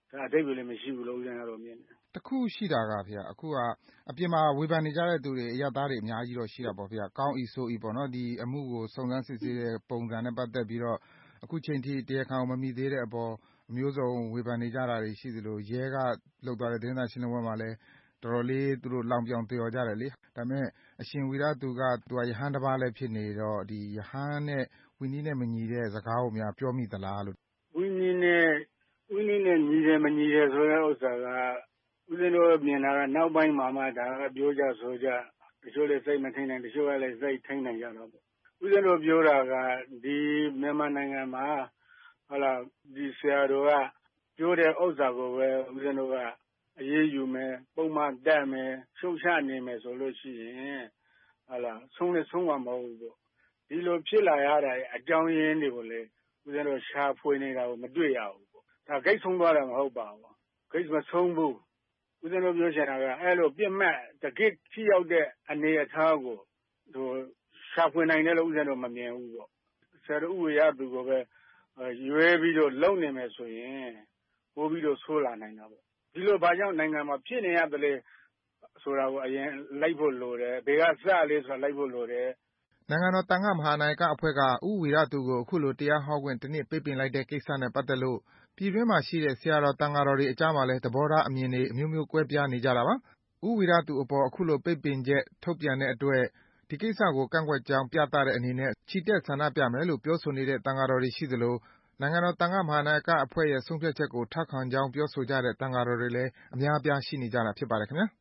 S7: ဒါအဓိပ္ပာယ်လည်းမရှိဘူးလို့ဦးဇင်းကတော့မြင်တယ်
S3: တခုရှိတာကဗျာအခုကအပြင်မှာဝေဖန်နေကြတဲ့သူတွေအရပ်သားတွေအများကြီးတော့ရှိတာပေါ့ဗျာကောင်းဤဆိုဤပေါ့နော်ဒီအမှုကိုစုံစမ်းစစ်ဆေးတဲ့ပုံစံနဲ့ပတ်သက်ပြီးတော့အခုချိန်ထိတရားခံမမိသေးတဲ့အပေါ်အမျိုးစုံဝေဖန်နေကြတာတွေရှိသလိုရဲကလုပ်သွားတဲ့သတင်းစာရှင်းလင်းပွဲမှာလည်းတော်တော်လေးသူတို့လောင်ပြောင်ပြောကြတယ်လေဒါပေမဲ့အရှင်ဝီရသူကယဟန်တစ်ပါးလည်းဖြစ်နေတော့ဒီယဟန်နဲ့ဝီနည်းနဲ့မညီတဲ့စကားကိုများပြောမိသလားလို့
S7: ဝီနည်းနဲ့ညီတယ်မညီတယ်ဆိုတဲ့ဥစ္စာကဦးဇင်းတို့မြင်တာကနောက်ပိုင်းမှာမှဒါကပြောကြဆိုကြတချို့လည်းစိတ်မထိန်နိုင်တချို့ကလည်းစိတ်ထိန်နိုင်ကြတော့ပေါ့ဦးဇင်းတို့ပြောတာကဒီမြန်မာနိုင်ငံမှာဟုတ်လားဒီဆရာတော်ကပြောတဲ့ဥစ္စာကိုပဲဦးဇင်းတို့ကအရေးယူမယ်ပုံမှန်တက်မယ်ရှုပ်ချနေမယ်ဆိုလို့ရှိရင်ဟုတ်လားဆုံးမှာမဟုတ်ဘူးပေါ့ဒီလိုဖြစ်လာရတဲ့အကြောင်းရင်းတွေကိုလေဦးဇင်းတို့ရှာဖွေနေတာကိုမတွေ့ရဘူးပေါ့ဒါဂိတ်ဆုံးသွားတာမဟုတ်ပါဘူးဂိတ်မဆုံးဘူးဦးဇင်းတို့ပြောချင်တာကအဲ့လိုပြစ်မှတ်တကိထိရောက်တဲ့အနေအထားကိုရှာဖွေနိုင်တယ်လို့ဦးဇင်းတို့မမြင်ဘူးပေါ့ဆရာတော်ဥဝေယသူကိုပဲရွေးပြီးတော့လုံနေမယ်ဆိုရင်ပို့ပြီးတော့ဆိုးလာနိုင်တာပေါ့ဒီလိုဘာကြောင့်နိုင်ငံမှာဖြစ်နေရတယ်လေဆိုတာကိုအရင်လိုက်ဖို့လိုတယ်ဘယ်ကစလေးဆိုတာလိုက်ဖို့လိုတယ်
S3: နိုင်ငံတော်တန်ခါမဟာနာယကအဖွဲ့ကဥဝီရသူကိုအခုလိုတရားဟောခွင့်တစ်နှစ်ပိတ်ပင်လိုက်တဲ့ကိစ္စနဲ့ပတ်သက်လို့ပြည်တွင်းမှာရှိတဲ့ဆရာတော်တန်ဃာတော်တွေအကြားမှာလည်းသဘောထားအမြင်တွေအမျိုးမျိုးကွဲပြားနေကြတာပါဥဝီရသူအပေါ်အခုလိုပိတ်ပင်ချက်ထုတ်ပြန်တဲ့အတွက်ဒီကိစ္စကိုကန့်ကွက်ကြောင်းပြသတဲ့အနေနဲ့ချီတက်ဆန္ဒပြမယ်လို့ပြောဆိုနေတဲ့တန်ဃာတော်တွေရှိသလိုနိုင်ငံတော်တန်ခါမဟာနာယကအဖွဲ့ရဲ့ဆုံးဖြတ်ချက်ကိုထောက်ခံကြောင်းပြောဆိုကြတဲ့တန်ဃာတော်တွေလည်းအများအပြားရှိနေကြတာဖြစ်ပါတယ်ခင်ဗျာ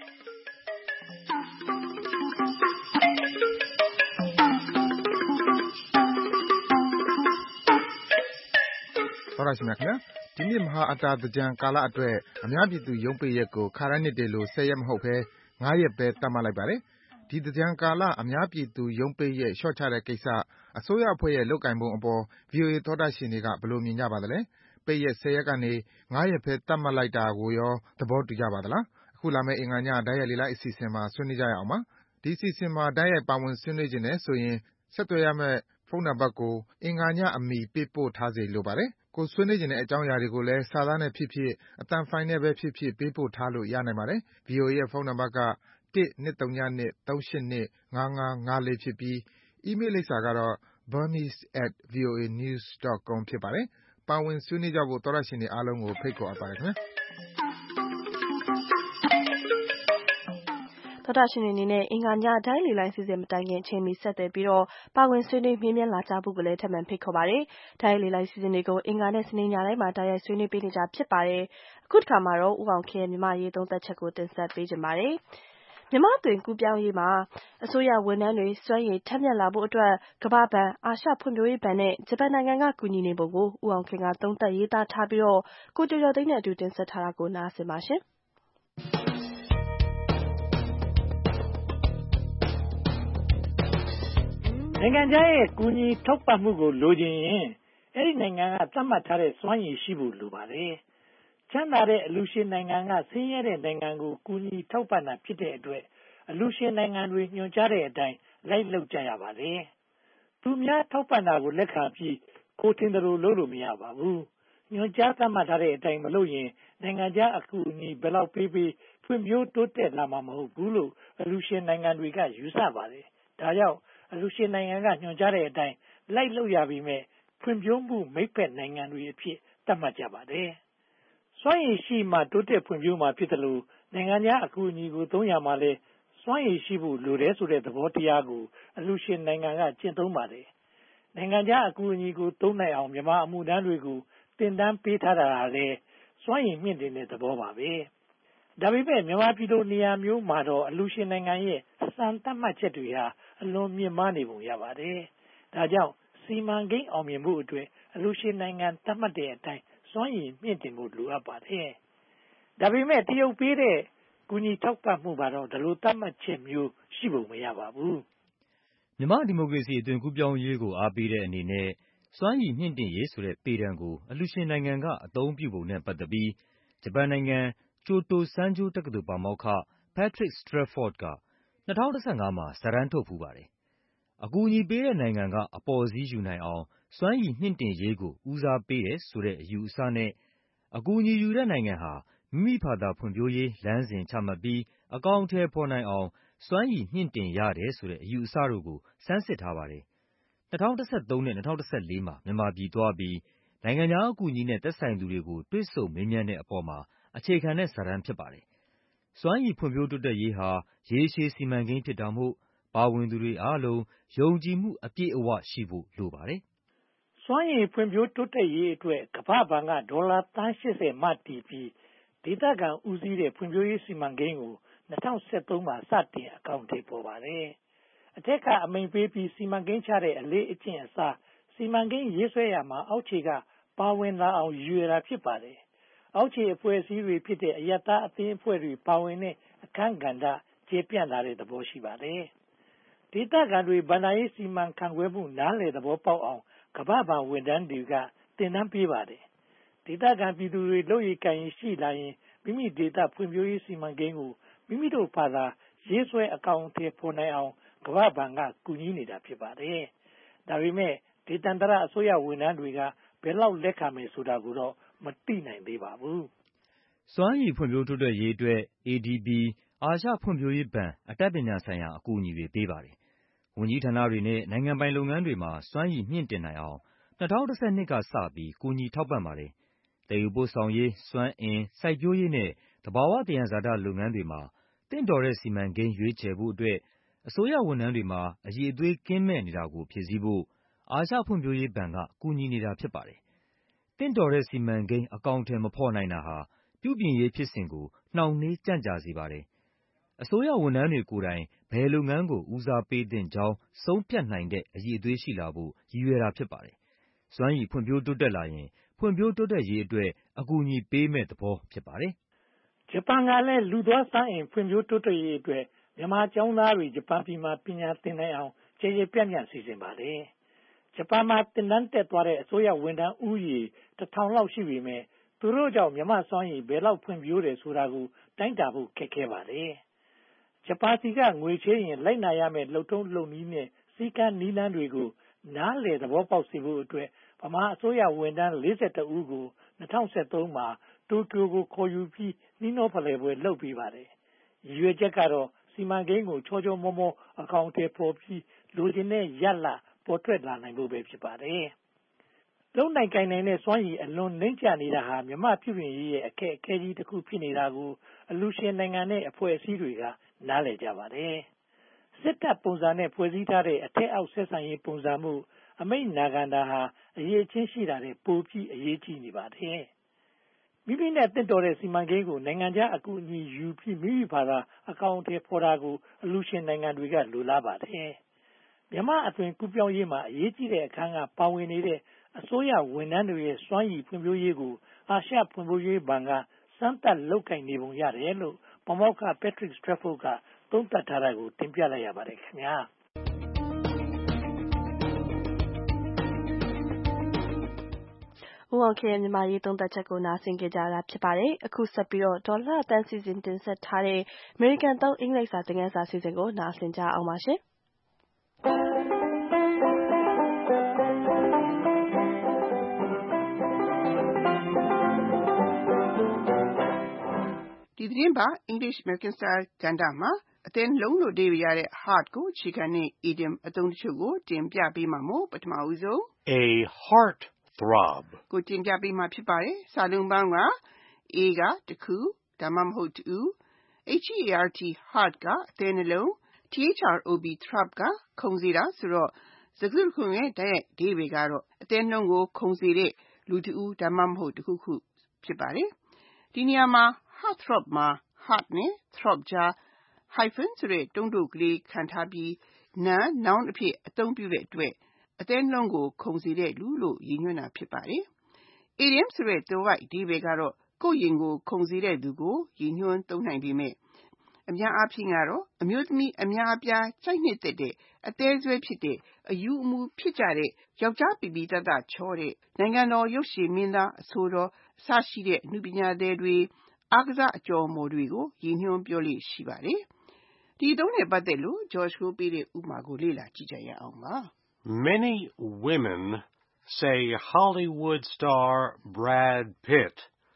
S3: ဟုတ်ပါရှင်ခင်ဗျာဒီနေ့မဟာအတာသကြံကာလအတွက်အများပြည်သူရုံးပိတ်ရက်ကိုခါတိုင်းနှစ်တွေလို10ရက်မဟုတ်ဘဲ9ရက်ပဲသတ်မှတ်လိုက်ပါတယ်ဒီသကြံကာလအများပြည်သူရုံးပိတ်ရက်လျှော့ချတဲ့ကိစ္စအစိုးရအဖွဲ့ရဲ့လုပ်ကင်ပုံအပေါ် VOA သောတာရှင်တွေကဘယ်လိုမြင်ကြပါသလဲပိတ်ရက်10ရက်ကနေ9ရက်ပဲသတ်မှတ်လိုက်တာကိုရောသဘောတူကြပါသလားအခုလာမယ့်အင်္ဂါညဓာတ်ရိုက်လေလိုက်အစီအစဉ်မှာဆွေးနွေးကြရအောင်ပါဒီအစီအစဉ်မှာဓာတ်ရိုက်ပါဝင်ဆွေးနွေးခြင်းနဲ့ဆိုရင်ဆက်သွယ်ရမယ့်ဖုန်းနံပါတ်ကိုအင်္ဂါညအမီပေးပို့ထားစေလိုပါတယ်ကိုဆွေးနွေးချင်တဲ့အကြောင်းအရာတွေကိုလည်းစာသားနဲ့ဖြစ်ဖြစ်အသံဖိုင်နဲ့ပဲဖြစ်ဖြစ်ပေးပို့ထားလို့ရနိုင်ပါတယ် VOA ရဲ့ဖုန်းနံပါတ်က1-202-382-5554ဖြစ်ပြီး email လိပ်စာကတော့ burmese@voanews.com ဖြစ်ပါတယ်ပါဝင်ဆွေးနွေးကြဖို့သောတရှင်တွေအားလုံးကိုဖိတ်ခေါ်အပ်ပါတယ်ခင်ဗျာ
S2: သောတာရှင်တွေအနေနဲ့အင်္ဂါညတိုင်းလေလိုင်းစီစဉ်မတိုင်ခင်အချိန်မီဆက်သွယ်ပြီးတော့ပါဝင်ဆွေးနွေးမြင်းမြန်းလာကြဖို့ကိုလည်းထပ်မံဖိတ်ခေါ်ပါတယ်။တိုင်းလေလိုင်းစီစဉ်တွေကိုအင်္ဂါနဲ့စနေညတိုင်းမှာတိုက်ရိုက်ဆွေးနွေးပေးနေကြဖြစ်ပါတယ်။အခုတစ်ခါမှာတော့ဦးအောင်ခင်မြမရေးသုံးသက်ချက်ကိုတင်ဆက်ပေးကြပါမယ်။မြမသွင်ကူးပြောင်းရေးမှာအစိုးရဝန်ထမ်းတွေစွမ်းရည်ထက်မြက်လာဖို့အတွက်ကမ္ဘာ့ဘဏ်အာရှဖွံ့ဖြိုးရေးဘဏ်နဲ့ဂျပန်နိုင်ငံကကူညီနေပုံကိုဦးအောင်ခင်ကသုံးသက်ရေးသားထားပြီးတော့ကိုကျော်ကျော်သိန်းနဲ့အတူတင်ဆက်ထားတာကိုနားဆင်ပါရှင်။
S8: နိုင်ငံခြားရဲ့ကူညီထောက်ပံ့မှုကိုလိုချင်ရင်အဲ့ဒီနိုင်ငံကသတ်မှတ်ထားတဲ့စွမ်းရည်ရှိဖို့လိုပါတယ်။ချမ်းသာတဲ့အလှူရှင်နိုင်ငံကဆင်းရဲတဲ့နိုင်ငံကိုကူညီထောက်ပံ့တာဖြစ်တဲ့အတွက်အလှူရှင်နိုင်ငံတွေညွှန်ကြားတဲ့အတိုင်းလိုက်လုပ်ကြရပါတယ်။သူများထောက်ပံ့တာကိုလက်ခံပြီးကိုထင်သလိုလုပ်လို့မရပါဘူး။ညွှန်ကြားသတ်မှတ်ထားတဲ့အတိုင်းမလုပ်ရင်နိုင်ငံခြားအကူအညီဘယ်လောက်ပေးဖွံ့ဖြိုးတိုးတက်လာမှာမဟုတ်ဘူးလို့အလှူရှင်နိုင်ငံတွေကယူဆပါတယ်။ဒါကြောင့်အလှူရှင်နိုင်ငံကညွှန်ကြားတဲ့အတိုင်းလိုက်လုပ်ရပေမဲ့ဖွံ့ဖြိုးမှုမိတ်ဖက်နိုင်ငံတွေအဖြစ်သတ်မှတ်ကြပါတယ်။စွမ်းရည်ရှိမှတိုးတက်ဖွံ့ဖြိုးမှာဖြစ်တယ်လို့နိုင်ငံခြားအကူအညီကိုသုံးရမှာလဲစွမ်းရည်ရှိဖို့လိုတယ်ဆိုတဲ့သဘောတရားကိုအလှူရှင်နိုင်ငံကကျင့်သုံးပါတယ်။နိုင်ငံခြားအကူအညီကိုသုံးနိုင်အောင်မြန်မာအမှုထမ်းတွေကိုသင်တန်းပေးထားတာလည်းစွမ်းရည်မြင့်တင်တဲ့သဘောပါပဲ။ဒါပေမဲ့မြန်မာပြည်လိုနေရာမျိုးမှာတော့အလှူရှင်နိုင်ငံရဲ့စံသတ်မှတ်ချက်တွေဟာအလွန်မြင့်မားနေပုံရပါတယ်။ဒါကြောင့်စီမံကိန်းအောင်မြင်မှုအတွက်အလှူရှင်နိုင်ငံသတ်မှတ်တဲ့အတိုင်းစွမ်းရည်မြင့်တင်ဖို့လိုအပ်ပါတယ်။ဒါပေမဲ့တရုတ်ပေးတဲ့ကူညီထောက်ပံ့မှုမှာတော့ဒီလိုသတ်မှတ်ချက်မျိုးရှိပုံမရပါဘူး
S9: ။မြန်မာဒီမိုကရေစီအသွင်ကူးပြောင်းရေးကိုအားပေးတဲ့အနေနဲ့စွမ်းရည်မြင့်တင်ရေးဆိုတဲ့ပေတံကိုအလှူရှင်နိုင်ငံကအသုံးပြုပုံနဲ့ပတ်သက်ပြီးဂျပန်နိုင်ငံကျိုတိုစန်းဂျိုးတက္ကသိုလ်ပါမောက္ခ Patrick Strefford က2015မှာစာတမ်းထုတ်ဖူးပါတယ်။အကူအညီပေးတဲ့နိုင်ငံကအပေါ်စီးယူနိုင်အောင်စွမ်းရည်မြင့်တင်ရေးကိုဦးစားပေးတယ်ဆိုတဲ့အယူအဆနဲ့အကူအညီယူတဲ့နိုင်ငံဟာမိမိဖာသာဖွံ့ဖြိုးရေးလမ်းစဉ်ချမှတ်ပြီးအကောင်အထည်ဖော်နိုင်အောင်စွမ်းရည်မြှင့်တင်ရတယ်ဆိုတဲ့အယူအဆတို့ကိုဆန်းစစ်ထားပါတယ်။ 2013နဲ့2014မှာမြန်မာပြည်သွားပြီးနိုင်ငံခြားအကူအညီနဲ့သက်ဆိုင်သူတွေကိုတွေ့ဆုံမေးမြန်းတဲ့အပေါ်မှာအခြေခံတဲ့စာတမ်းဖြစ်ပါတယ်။စွမ်းရည်ဖွံ့ဖြိုးတိုးတက်ရေးဟာရေရှည်စီမံကိန်းဖြစ်တာမို့ပါဝင်သူတွေအားလုံးယုံကြည်မှုအပြည့်အဝရှိဖို့လိုပါတယ်
S8: ။စွမ်းရည်ဖွံ့ဖြိုးတိုးတက်ရေးအတွက်ကမ္ဘာ့ဘဏ်ကဒေါ်လာသန်း80မှတည်ပြီးဒေသခံဦးစီးတဲ့ဖွံ့ဖြိုးရေးစီမံကိန်းကို2013မှာစတင်အကောင်အထည်ပေါ်ပါတယ်။အထက်ကအမိန့်ပေးပြီးစီမံကိန်းချတဲ့အလေးအကျင့်အစားစီမံကိန်းရေးဆွဲရမှာအောက်ခြေကပါဝင်လာအောင်ရည်ရွယ်တာဖြစ်ပါတယ်။အောက်ခြေအဖွဲ့အစည်းတွေဖြစ်တဲ့အရပ်သားအသင်းအဖွဲ့တွေပါဝင်တဲ့အခန်းကဏ္ဍကျေပြန့်လာတဲ့သဘောရှိပါတယ်။ဒေသခံတွေဗဏ္ဍာရေးစီမံခန့်ခွဲမှုနားလည်သဘောပေါက်အောင်ကမ္ဘာ့ဘဏ်ဝန်ထမ်းတွေကသင်တန်းပေးပါတယ်။ဒေသခံပြည်သူတွေလုပ်ရည်ကိုင်ရည်ရှိလာရင်မိမိဒေသဖွံ့ဖြိုးရေးစီမံကိန်းကိုမိမိတို့ဘာသာရေးဆွဲအကောင်အထည်ဖော်နိုင်အောင်ကမ္ဘာ့ဘဏ်ကကူညီနေတာဖြစ်ပါတယ်။ဒါပေမဲ့ဒေသန္တရအစိုးရဝန်ထမ်းတွေကဘယ်လောက်လက်ခံမယ်ဆိုတာကိုတော့မသိနိုင်သေးပါဘူး
S9: ။စွမ်းရည်ဖွံ့ဖြိုးတိုးတက်ရေးအတွက် ADB အာရှဖွံ့ဖြိုးရေးဘဏ်အတတ်ပညာဆိုင်ရာအကူအညီတွေပေးပါတယ်။ဝန်ကြီးဌာနတွေနဲ့နိုင်ငံပိုင်လုပ်ငန်းတွေမှာစွမ်းရည်မြှင့်တင်နိုင်အောင်2012ကစပြီးကူညီထောက်ပံ့ပါတယ်။သယ်ယူပို့ဆောင်ရေး၊စွမ်းအင်၊စိုက်ပျိုးရေးနဲ့သဘာဝသယံဇာတလုပ်ငန်းတွေမှာသင့်တော်တဲ့စီမံကိန်းရွေးချယ်ဖို့အတွက်အစိုးရဝန်ထမ်းတွေမှာအရည်အသွေးကင်းမဲ့နေတာကိုဖြည့်ဆည်းဖို့အာရှဖွံ့ဖြိုးရေးဘဏ်ကကူညီနေတာဖြစ်ပါတယ်။သင့်တော်တဲ့စီမံကိန်းအကောင်အထည်မဖော်နိုင်တာဟာပြုပြင်ရေးဖြစ်စဉ်ကိုနှောင့်နှေးကြန့်ကြာစေပါတယ်။အစိုးရဝန်ထမ်းတွေကိုယ်တိုင်ဘယ်လုပ်ငန်းကိုဦးစားပေးသင့်ကြောင်းဆုံးဖြတ်နိုင်တဲ့အရည်အသွေးရှိလာဖို့ရည်ရွယ်တာဖြစ်ပါတယ်။စွမ်းရည်ဖွံ့ဖြိုးတိုးတက်လာရင်ဖွံ့ဖြိုးတိုးတက်ရေးအတွက်အကူအညီပေးမယ့်သဘောဖြစ်ပါတယ်
S8: ။ဂျပန်ကလည်းလူသားစွမ်းအင်ဖွံ့ဖြိုးတိုးတက်ရေးအတွက်မြန်မာကျောင်းသားတွေဂျပန်ပြည်မှာပညာသင်နိုင်အောင်ကျေကျေပြန့်ပြန့်စီစဉ်ပါတယ်။ဂျပန်မှာသင်တန်းတက်သွားတဲ့အစိုးရဝန်ထမ်းဦးရေ1000လောက်ရှိပေမယ့်သူတို့ကြောင့်မြန်မာစွမ်းရည်ဘယ်လောက်ဖွံ့ဖြိုးတယ်ဆိုတာကိုတိုင်းတာဖို့ခက်ခဲပါတယ်။ဂျပန်စီကငွေချေးရင်လိုက်နာရမယ့်လုပ်ထုံးလုပ်နည်းနဲ့စည်းကမ်းနည်းလမ်းတွေကိုနားလည်သဘောပေါက်စေဖို့အတွက်ဗမာအစိုးရဝန်ထမ်း42ဦးကို2013မှာတိုကျိုကိုခေါ်ယူပြီးနှီးနှောဖလှယ်ပွဲလုပ်ပေးပါတယ်။ရည်ရွယ်ချက်ကတော့စီမံကိန်းကိုချောချောမောမောအကောင်အထည်ဖော်ပြီးလိုချင်တဲ့ရလဒ်ပေါ်ထွက်လာနိုင်ဖို့ပဲဖြစ်ပါတယ်။လုံနိုင်ကိုင်နိုင်တဲ့စွမ်းရည်အလွန်နှိမ့်ကျနေတာဟာမြမပြုပြင်ရေးရဲ့အခက်အခဲကြီးတစ်ခုဖြစ်နေတာကိုအလူရှင်နိုင်ငံနဲ့အဖွဲ့အစည်းတွေကနားလည်ကြပါတယ်။စစ်တပ်ပုံစံနဲ့ဖွဲ့စည်းထားတဲ့အထက်အောက်ဆက်ဆံရေးပုံစံမှုအမိန့်နာခံတာဟာအရေးချင်းရှိတာတဲ့ပိုပြီးအရေးကြီးနေပါတယ်။မိမိနဲ့တင့်တော်တဲ့စီမံကိန်းကိုနိုင်ငံခြားအကူအညီယူပြီးမိမိဘာသာအကောင်အထည်ဖော်တာကိုအလူရှင်နိုင်ငံတွေကလိုလားပါတယ်။မြန်မာအသွင်ကူးပြောင်းရေးမှာအရေးကြီးတဲ့အခန်းကပါဝင်နေတဲ့အစိုးရဝန်ထမ်းတွေရဲ့စွမ်းရည်ဖွံ့ဖြိုးရေးကိုအာရှဖွံ့ဖြိုးရေးဘဏ်ကစမ်းသပ်လုပ်ကိုင်နေပုံရတယ်လို့ပါမောက္ခ Patrick Strefford ကသုံးသပ်ထားတာကိုတင်ပြလိုက်ရပါတယ်ခင်ဗျာ။
S2: ဦးအောင်ခင်ရဲ့မြန်မာရေးသုံးသပ်ချက်ကိုနားဆင်ကြကြတာဖြစ်ပါတယ်။အခုဆက်ပြီးတော့ဒေါ်လာတန်းစီစဉ်တင်ဆက်ထားတဲ့ American သုံးအင်္ဂလိပ်စာသင်ခန်းစာစီစဉ်ကိုနားဆင်ကြအောင်ပါရှင်။
S10: ဒီသတင်းပတ် English American Style ကဏ္ဍမှာအသင်းလုံးလို့အဓိပ္ပာယ်ရတဲ့ heart ကိုအခြေခံတဲ့ idiom အသုံးတချို့ကိုတင်ပြပေးမှာမို့ပထမဦးဆုံး
S1: A heart throb
S10: ကိုတင်ပြပေးမှာဖြစ်ပါတယ်။စာလုံးပေါင်းက A ကတစ်ခုဒါမှမဟုတ်တူ HEART heart ကအသင်းနှလုံး THROB throb ကခုန်စေတာဆိုတော့စကားစုတစ်ခုရဲ့တိုက်ရိုက်အဓိပ္ပာယ်ကတော့အသင်းနှလုံးကိုခုန်စေတဲ့လူတစ်ဦးဒါမှမဟုတ်တစ်ခုခုဖြစ်ပါတယ်။ဒီနေရာမှာheart throb မှာ heart နဲ့ throb ကြား hyphen ဆိုတဲ့တုံးတို့ကလေးခံထားပြီး noun အဖြစ်အသုံးပြုတဲ့အတွက်အသင်းနှလုံးကိုခုန်စေတဲ့လူလို့ရည်ညွှန်းတာဖြစ်ပါတယ်။ idiom ဆိုတဲ့သွယ်ဝိုက်အဓိပ္ပာယ်ကတော့ကိုယ့်ရင်ကိုခုန်စေတဲ့သူကိုရည်ညွှန်းသုံးနိုင်ပေမဲ့အများအားဖြင့်ကတော့အမျိုးသမီးအများအပြားကြိုက်နှစ်သက်တဲ့အသေးဆွဲဖြစ်တဲ့အယူအမူဖြစ်ကြတဲ့ယောက်ျားပီပီတတ်တတ်ချောတဲ့နိုင်ငံတော်ရုပ်ရှင်မင်းသားအဆိုတော်အစရှိတဲ့အနုပညာသည်တွေအားကစားအကျော်အမော်တွေကိုရည်ညွှန်းပြောလို့ရှိပါတယ်။ဒီအသုံးနဲ့ပတ်သက်လို့ George ကိုပေးတဲ့ဥပမာကိုလေ့လာကြည့်ကြရအောင်ပါ
S1: ။ Many women say Hollywood star Brad Pitt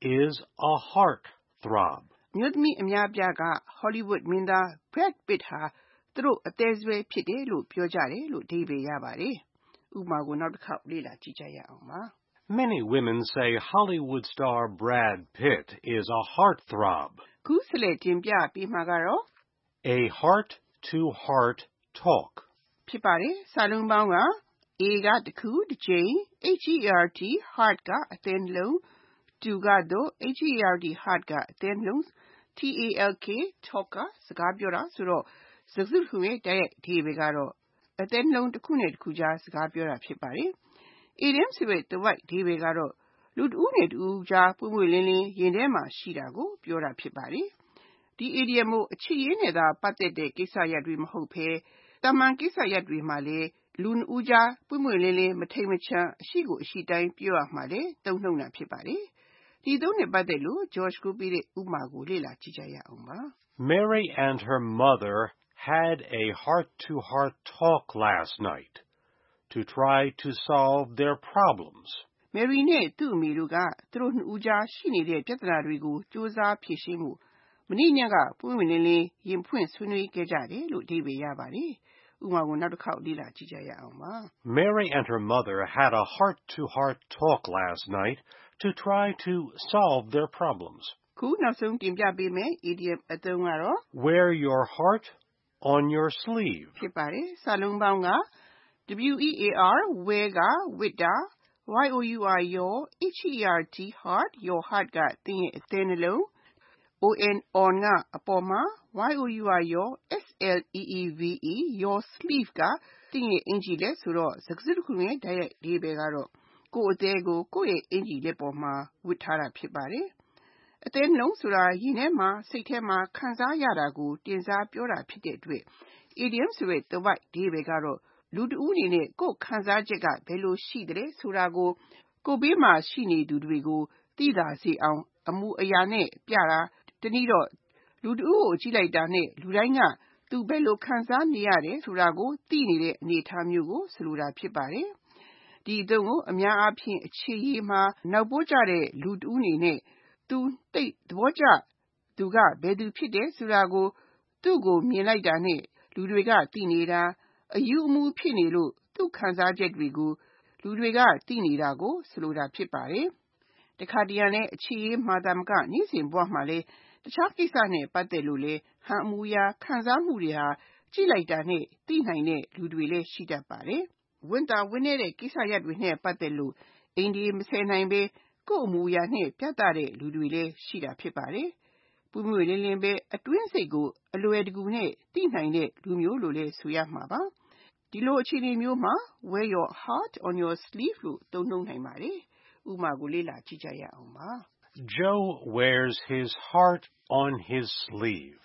S11: is a heartthrob.
S10: မြို့သမီးအများပြားက Hollywood မင်းသား Brad Pitt ဟာသူတို့အသေးဆွဲဖြစ်တယ်လို့ပြောကြတယ်လို့အဓိပ္ပာယ်ရပါတယ်။ဥပမာကိုနောက်တစ်ခေါက်လေ့လာကြည့်ကြရအောင်ပါ။
S11: Many women say Hollywood star Brad Pitt is a heartthrob.
S10: ခုဆက်လက်တင်ပြပေးမှာကတော့
S11: A heart-to-heart talk.
S10: ဖြစ်ပါတယ်။စာလုံးပေါင်းက A ကတစ်ခုတစ်ကြိမ် H-E-A-R-T heart ကအသင်းလုံး to ကတော့ H-E-A-R-T heart ကအသင်းလုံး T-A-L-K talk ကစကားပြောတာဆိုတော့စကားစုတစ်ခုရဲ့တိုက်ရိုက်အဓိပ္ပာယ်ကတော့အသင်းလုံးတစ်ခုနဲ့တစ်ခုကြားစကားပြောတာဖြစ်ပါတယ်။ Idiom ဆိုတဲ့သွယ်အဓိပ္ပာယ်ကတော့လူတစ်ဦးနဲ့တစ်ဦးကြားပွင့်ပွင့်လင်းလင်းရင်ထဲမှာရှိတာကိုပြောတာဖြစ်ပါတယ်။ဒီ idiom ကိုအချစ်ရေးနဲ့သာပတ်သက်တဲ့ကိစ္စရပ်တွေမဟုတ်ဘဲတာမန်ကိစ္စရပ်တွေမှာလည်းလူနှစ်ဦးကြားပွင့်ပွင့်လင်းလင်းမထိမ်မချမ်းအရှိကိုအရှိတိုင်းပြောရမှာလည်းသုံးနှုန်းတာဖြစ်ပါတယ်။ဒီသုံးနဲ့ပတ်သက်လို့ George ကိုပြတဲ့ဥပမာကိုလေ့လာကြည့်ကြရအောင်ပါ။
S11: Mary and her mother had a heart-to-heart talk last night to try to solve their problems.
S10: Mary နဲ့သူ့အမေတို့ကသူတို့နှစ်ဦးကြားရှိနေတဲ့ပြဿနာတွေကိုစူးစမ်းဖြေရှင်းမှုမနေ့ညကပွင့်ပွင့်လင်းလင်းရင်ဖွင့်ဆွေးနွေးခဲ့ကြတယ်လို့အဓိပ္ပာယ်ရပါတယ်။ဥပမာကိုနောက်တစ်ခေါက်လေ့လာကြည့်ကြရအောင်ပါ။
S11: Mary and her mother had a heart-to-heart talk last night to try to solve their problems.
S10: ခုနောက်ဆုံးတင်ပြပေးမယ် idiom အသုံးကတော့
S11: Wear your heart on your sleeve.
S10: ဖြစ်ပါတယ်။စာလုံးပေါင်းက W-E-A-R wear ကဝတ်တာ Y-O-U-R your H-E-A-R-T heart your heart ကသင်ရဲ့အသင်းနှလုံး O-N on ကအပေါ်မှာ Y-O-U-R your S-L-E-E-V-E your sleeve ကသင်ရဲ့အင်္ကျီလက်ဆိုတော့စကားစုတစ်ခုရဲ့တိုက်ရိုက်အဓိပ္ပာယ်ကတော့ကိုယ်အသေးကိုကိုယ့်ရဲ့အင်္ကျီလက်ပေါ်မှာဝတ်ထားတာဖြစ်ပါတယ်။အသင်းနှလုံးဆိုတာရင်ထဲမှာစိတ်ထဲမှာခံစားရတာကိုတင်စားပြောတာဖြစ်တဲ့အတွက် idiom ဆိုတဲ့သွယ်ဝိုက်အဓိပ္ပာယ်ကတော့လူတစ်ဦးအနေနဲ့ကိုယ်ခံစားချက်ကဘယ်လိုရှိတယ်ဆိုတာကိုကိုယ်ဘေးမှာရှိနေသူတွေကိုသိသာစေအောင်အမူအရာနဲ့ပြတာတနည်းတော့လူတစ်ဦးကိုကြည့်လိုက်တာနဲ့လူတိုင်းကသူဘယ်လိုခံစားနေရတယ်ဆိုတာကိုသိနေတဲ့အနေအထားမျိုးကိုဆိုလိုတာဖြစ်ပါတယ်။ဒီအသုံးကိုအများအားဖြင့်အချစ်ရေးမှာနောက်ပို့ကြတဲ့လူတစ်ဦးအနေနဲ့သူသိသဘောကျသူကဘယ်သူဖြစ်တယ်ဆိုတာကိုသူ့ကိုမြင်လိုက်တာနဲ့လူတွေကသိနေတာအယူအမူဖြစ်နေလို့သူ့ခံစားချက်တွေကိုလူတွေကသိနေတာကိုဆိုလိုတာဖြစ်ပါတယ်။တခါတရံနဲ့အချစ်ရေးမှာတာမကနေ့စဉ်ဘဝမှာလည်းတခြားကိစ္စနဲ့ပတ်သက်လို့လည်းဟန်အမူအရာခံစားမှုတွေဟာကြည့်လိုက်တာနဲ့သိနိုင်တဲ့လူတွေလည်းရှိတတ်ပါတယ်။ဝန်တာဝန်နေတဲ့ကိစ္စရပ်တွေနဲ့ပတ်သက်လို့အိန္ဒိယမဆယ်နိုင်ပဲကိုယ့်အမူအရာနဲ့ပြသတဲ့လူတွေလည်းရှိတာဖြစ်ပါတယ်။ပွင့်ပွင့်လင်းလင်းပဲအတွင်းစိတ်ကိုအလွယ်တကူနဲ့သိနိုင်တဲ့လူမျိုးလို့လည်းဆိုရမှာပါ။ဒီလိုအခြေအနေမျိုးမှာ wear your heart on your sleeve လို့သုံးနှုန်းနိုင်ပါတယ်။ဥပမာကိုလေ့လာကြည့်ကြရအောင်ပါ။
S11: Joe wears his heart on his sleeve.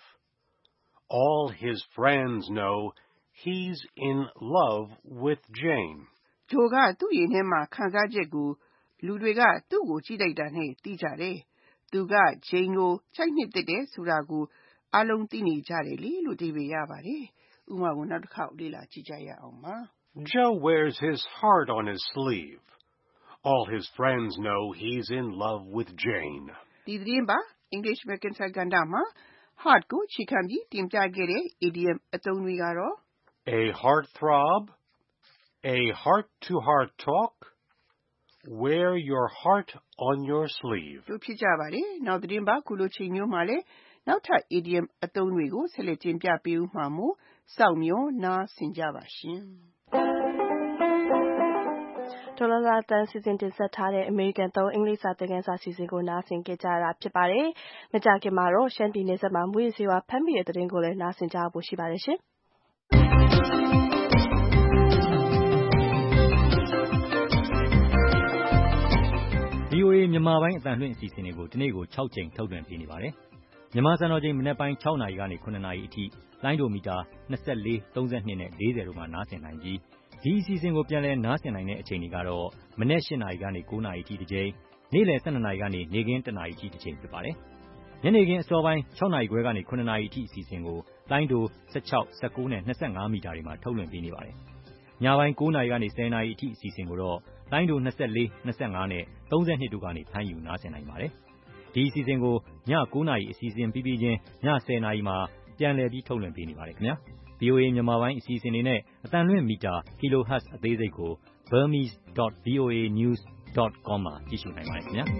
S11: All his friends know he's in love with Jane.
S10: Joe ကသူ့ရင်ထဲမှာခံစားချက်ကိုလူတွေကသူ့ကိုကြည့်လိုက်တာနဲ့သိကြတယ်။သူက Jane ကိုချိုက်နှစ်သက်တယ်ဆိုတာကိုအားလုံးသိနေကြတယ်လေလို့အဓိပ္ပာယ်ရပါတယ်။ဥပမာကိုနောက်တစ်ခေါက်လေ့လာကြည့်ကြရအောင်ပါ။
S11: Joe wears his heart on his sleeve. All his friends know he's in love with Jane.
S10: ဒီသတင်းပါ English American စာကဏ္ဍမှာ heart ကိုခြေခံပြီးတင်ပြခဲ့တဲ့ idiom အသုံးတွေကတော့
S11: A heartthrob, a heart-to-heart talk, wear your heart on your sleeve.
S10: တို့ဖြစ်ကြပါတယ်။နောက်သတင်းပါခုလိုချိန်မျိုးမှာလည်းနောက်ထပ် idiom အသုံးတွေကိုဆက်လက်တင်ပြပေးဦးမှာမို့စောင့်မျှော်နားဆင်ကြပါရှင်။
S2: ဒေါ်လာတန်းစီစဉ်တင်ဆက်ထားတဲ့အမေရိကန်သုံးအင်္ဂလိပ်စာသင်ခန်းစာစီစဉ်ကိုနားဆင်ကြရတာဖြစ်ပါတယ်။မကြာခင်မှာတော့ရှမ်းပြည်နယ်ဆက်မှာမူရစီဝါဖမ်းမိတဲ့သတင်းကိုလည်းနားဆင်ကြဖို့ရှိပါတယ်ရှင်။
S9: VOA မြန်မာပိုင်းအသံလွှင့်အစီအစဉ်တွေကိုဒီနေ့ကို6ချိန်ထုတ်လွှင့်ပေးနေပါတယ်။မြန်မာစံတော်ချိန်မနက်ပိုင်း6နာရီကနေ9နာရီအထိလိုင်းဒိုမီတာ24 32နဲ့40တို့မှာနားဆင်နိုင်ပြီးဒီအစီအစဉ်ကိုပြန်လည်နားဆင်နိုင်တဲ့အချိန်တွေကတော့မနက်8နာရီကနေ9နာရီအထိတစ်ချိန်နေ့လယ်12နာရီကနေနေ့ခင်း1နာရီအထိတစ်ချိန်ဖြစ်ပါတယ်။ညနေခင်းအစောပိုင်း6နာရီခွဲကနေ9နာရီအထိအစီအစဉ်ကိုလိုင်းဒို16 19နဲ့25မီတာတွေမှာထုတ်လွှင့်ပေးနေပါတယ်။ညပိုင်း9နာရီကနေ10နာရီအထိအစီအစဉ်ကိုတော့လိုင်းဒို24 25နဲ့32တို့ကနေဖမ်းယူနားဆင်နိုင်ပါတယ်။ဒီအစီအစဉ်ကိုည9 နာရီအစီအစဉ်ပြီးပြီးချင်းည10 နာရီမှာပြန်လည်ပြီးထုတ်လွှင့်ပေးနေပါတယ်ခင်ဗျာ။ VOA မြန်မာပိုင်းအစီအစဉ်တွေနဲ့အသံလွှင့်မီတာ kilohertz အသေးစိတ်ကို burmese.voanews.com မှာကြည့်ရှုနိုင်ပါတယ်ခင်ဗျာ။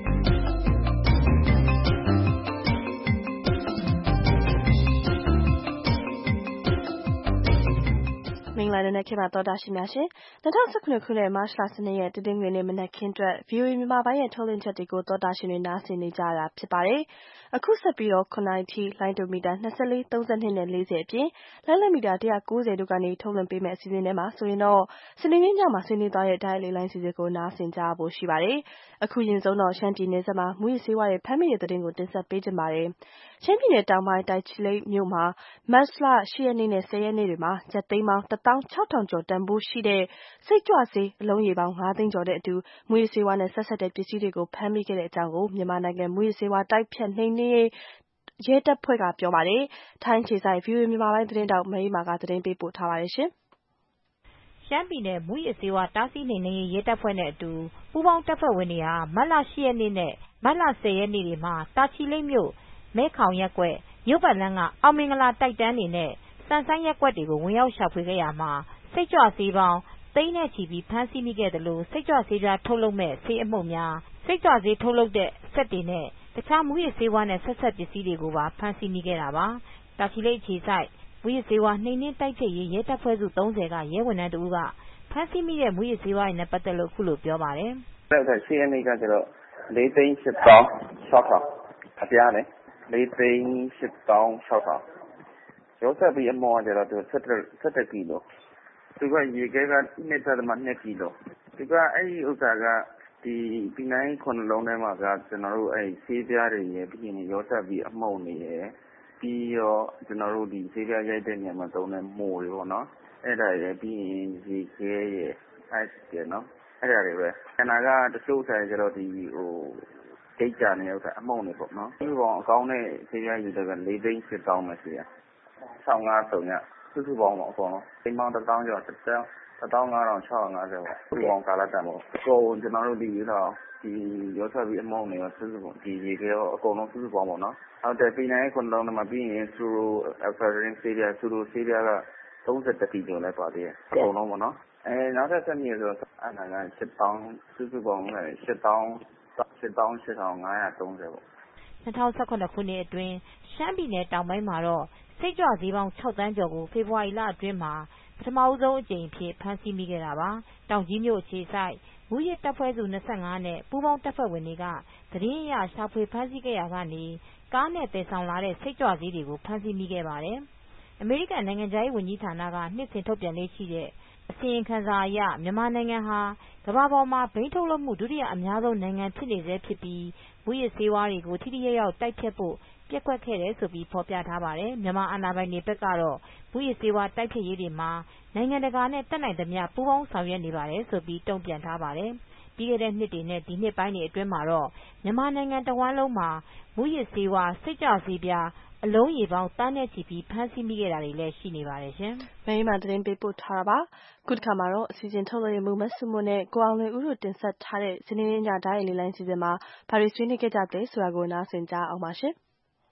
S2: မင်္ဂလာနံနက်ခင်းပါသောတာရှင်များရှင်2019ခုနှစ်မတ်လ12ရက်တနင်္ဂနွေနေ့မနက်ခင်းအတွက် VOA မြန်မာပိုင်းရဲ့ထုတ်လွှင့်ချက်တွေကိုသောတာရှင်တွေနားဆင်နေကြတာဖြစ်ပါတယ်။အခုဆက်ပြီးတော့9 နာရီထိလိုင်းဒိုမီတာ24 32နဲ့40အပြင်လိုင်းလမီတာ190တို့ကနေထုတ်လွှင့်ပေးမယ့်အစီအစဉ်ထဲမှာဆိုရင်တော့စနေနေ့ညမှာဆွေးနွေးသွားတဲ့ Dial လိုင်းစီစဉ်ကိုနားဆင်ကြဖို့ရှိပါတယ်။အခုရင်ဆုံးတော့ရှမ်းပြည်နယ်ဆက်မှာမူရစေဝါရဲ့ဖမ်းမိတဲ့သတင်းကိုတင်ဆက်ပေးကြပါမယ်။ရှမ်းပြည်နယ်တောင်ပိုင်းတိုက်ချီလိတ်မြို့မှာမတ်လ10ရက်နေ့နဲ့10ရက်နေ့တွေမှာရက်သိန်းပေါင်း16000ကျော်တန်ဖိုးရှိတဲ့စိတ်ကြွဆေးအလုံးရေပေါင်း5သိန်းကျော်နဲ့အတူမူရစေဝါနဲ့ဆက်ဆက်တဲ့ပစ္စည်းတွေကိုဖမ်းမိခဲ့တဲ့အကြောင်းကိုမြန်မာနိုင်ငံမူရစေဝါတိုက်ဖျက်နှိမ်နင်းရေးရဲတပ်ဖွဲ့ကပြောပါတယ်။ထိုင်းခြေဆိုင် VOA မြန်မာပိုင်းသတင်းတောက်မအေးမာကသတင်းပေးပို့ထားပါတယ်ရှင်
S6: ။ရှမ်းပြည်နယ်မူရစေဝါတားဆီးနှိမ်နင်းရေးရဲတပ်ဖွဲ့နဲ့အတူပူးပေါင်းတပ်ဖွဲ့ဝင်တွေဟာမတ်လ10ရက်နေ့နဲ့မတ်လ10ရက်နေ့တွေမှာတာချီလိတ်မြို့မဲခေါင်ရက်ကွက်မြို့ပတ်လန်းကအောင်မင်္ဂလာတိုက်တန်းတွေနဲ့စံဆိုင်းရက်ကွက်တွေကိုဝင်ရောက်ရှာဖွေခဲ့ရမှာစိတ်ကြွဆေးပေါင်းသိန်းနဲ့ချီပြီးဖမ်းဆီးမိခဲ့တယ်လို့စိတ်ကြွဆေးပြားထုတ်လုပ်မဲ့ဆေးအမှုန့်များစိတ်ကြွဆေးထုတ်လုပ်တဲ့စက်တွေနဲ့တခြားမူရစေဝါနဲ့ဆက်ဆက်ပစ္စည်းတွေကိုပါဖမ်းဆီးမိခဲ့တာပါ။တာချီလိတ်အခြေစိုက်မူရစေဝါနှိမ်နင်းတိုက်ဖျက်ရေးရဲတပ်ဖွဲ့စု30ကရဲဝန်ထမ်းတဦးကဖမ်းဆီးမိတဲ့မူရစေဝါနဲ့ပတ်သက်လို့ခုလိုပြောပါတယ်
S12: ။10ရက်နေ့ကကျတော့4,860,000အပြားနဲ့4,860,000ရောစပ်ပြီးအမောကကျတော့17ကီလိုသူကရေခဲက2.2ကီလိုသူကအဲ့ဒီဥစ္စာကဒီပြည်နိုင်9လုံးထဲမှာကကျွန်တော်တို့အဲ့ဆေးပြားတွေရယ်ပြီးရင်ရောစပ်ပြီးအမှုန့်တွေရယ်ပြီးရောကျွန်တော်တို့ဒီဆေးပြားရိုက်တဲ့နေရာမှာသုံးတဲ့မိုးတွေပေါ့နော်အဲ့ဒါရယ်ပြီးရင်ရေခဲရယ်အဲ့ကျနော်အဲ့ဒါတွေပဲခန္ဓာကတချို့ဆိုင်ကျတော့ဒီဒိတ်ကြနေတဲ့ဥစ္စာအမှုန့်တွေပေါ့နော်ဒီကောင်အကောင်းတဲ့ဆေးပြားယူတဲ့က4,800,000ပဲရှိရ15,300ညစုစုပေါင်းတော့အကုန်လုံးအိမ်ပေါင်း1,000ကျော်15,650ပေါ့စုပေါင်းကာလတန်ပေါ့အကုန်ကျွန်တော်တို့ဒီတော့ဒီရောစပ်ပြီးအမောင်းတွေရောစုစုပေါင်းဒီရေခဲရောအကုန်လုံးစုစုပေါင်းပေါ့နော်ဟုတ်တယ်ပြည်နိုင်9လုံးထဲမှာပြီးရင်ဆူရိုအဖရင်းဆေးပြဆူရိုဆေးပြက30ကီလိုလဲပါသေးတယ်အကုန်လုံးပေါ့နော်နောက်ထပ်ဆက်မြည်ဆိုတော့အဲ့ဒါက7,000စုစုပေါင်း8,530ပေါ့
S6: 2019ခုနှစ်အတွင်းရှမ်းပြည်နယ်တောင်ပိုင်းမှာတော့စိတ်ကြွဆေးပေါင်း6 သန်းကျော်ကိုဖေဖော်ဝါရီလအတွင်းမှာပထမဆုံးအကြိမ်အဖြစ်ဖမ်းဆီးမိခဲ့တာပါ။တောင်ကြီးမြို့အခြေစိုက်မူရစ်တပ်ဖွဲ့စု25နဲ့ပူးပေါင်းတပ်ဖွဲ့ဝင်တွေကသတင်းအရရှာဖွေဖမ်းဆီးခဲ့ရာကနေကားနဲ့တည်ဆောင်လာတဲ့စိတ်ကြွဆေးတွေကိုဖမ်းဆီးမိခဲ့ပါတယ်။အမေရိကန်နိုင်ငံခြားရေးဝန်ကြီးဌာနကနှစ်စဉ်ထုတ်ပြန်လေ့ရှိတဲ့အစီရင်ခံစာအရမြန်မာနိုင်ငံဟာကမ္ဘာပေါ်မှာဘိန်းထုတ်လုပ်မှုဒုတိယအများဆုံးနိုင်ငံဖြစ်နေဆဲဖြစ်ပြီးမူရစ်ဆေးဝါးတွေကိုထိထိရောက်ရောက်တိုက်ဖျက်ဖို့ပျက်ကွက်ခဲ့တယ်ဆိုပြီးဖော်ပြထားပါတယ်။မြန်မာအာဏာပိုင်တွေဘက်ကတော့မူရစ်ဆေးဝါးတိုက်ဖျက်ရေးတွေမှာနိုင်ငံတကာနဲ့တတ်နိုင်သမျှပူးပေါင်းဆောင်ရွက်နေပါတယ်ဆိုပြီးတုံ့ပြန်ထားပါတယ်။ပြီးခဲ့တဲ့နှစ်တွေနဲ့ဒီနှစ်ပိုင်းတွေအတွင်းမှာတော့မြန်မာနိုင်ငံတဝန်းလုံးမှာမူရစ်ဆေးဝါးစိတ်ကြွဆေးပြားအလုံးရေပေါင်းသန်းနဲ့ချီပြီးဖမ်းဆီးမိခဲ့တာတွေလည်းရှိနေပါတယ်ရှင်
S2: ။မင်းမသတင်းပေးပို့ထားတာပါ။ခုတစ်ခါမှာတော့အစီအစဉ်ထုတ်လွှင့်မှုမဆုမွန်နဲ့ကိုအောင်လွင်ဦးတို့တင်ဆက်ထားတဲ့စနေနေ့ညဓာတ်ရိုက်လေးလိုင်းစီစဉ်မှာဘာတွေဆွေးနွေးခဲ့ကြတယ်ဆိုတာကိုနားဆင်ကြအောင်ပါရှင်။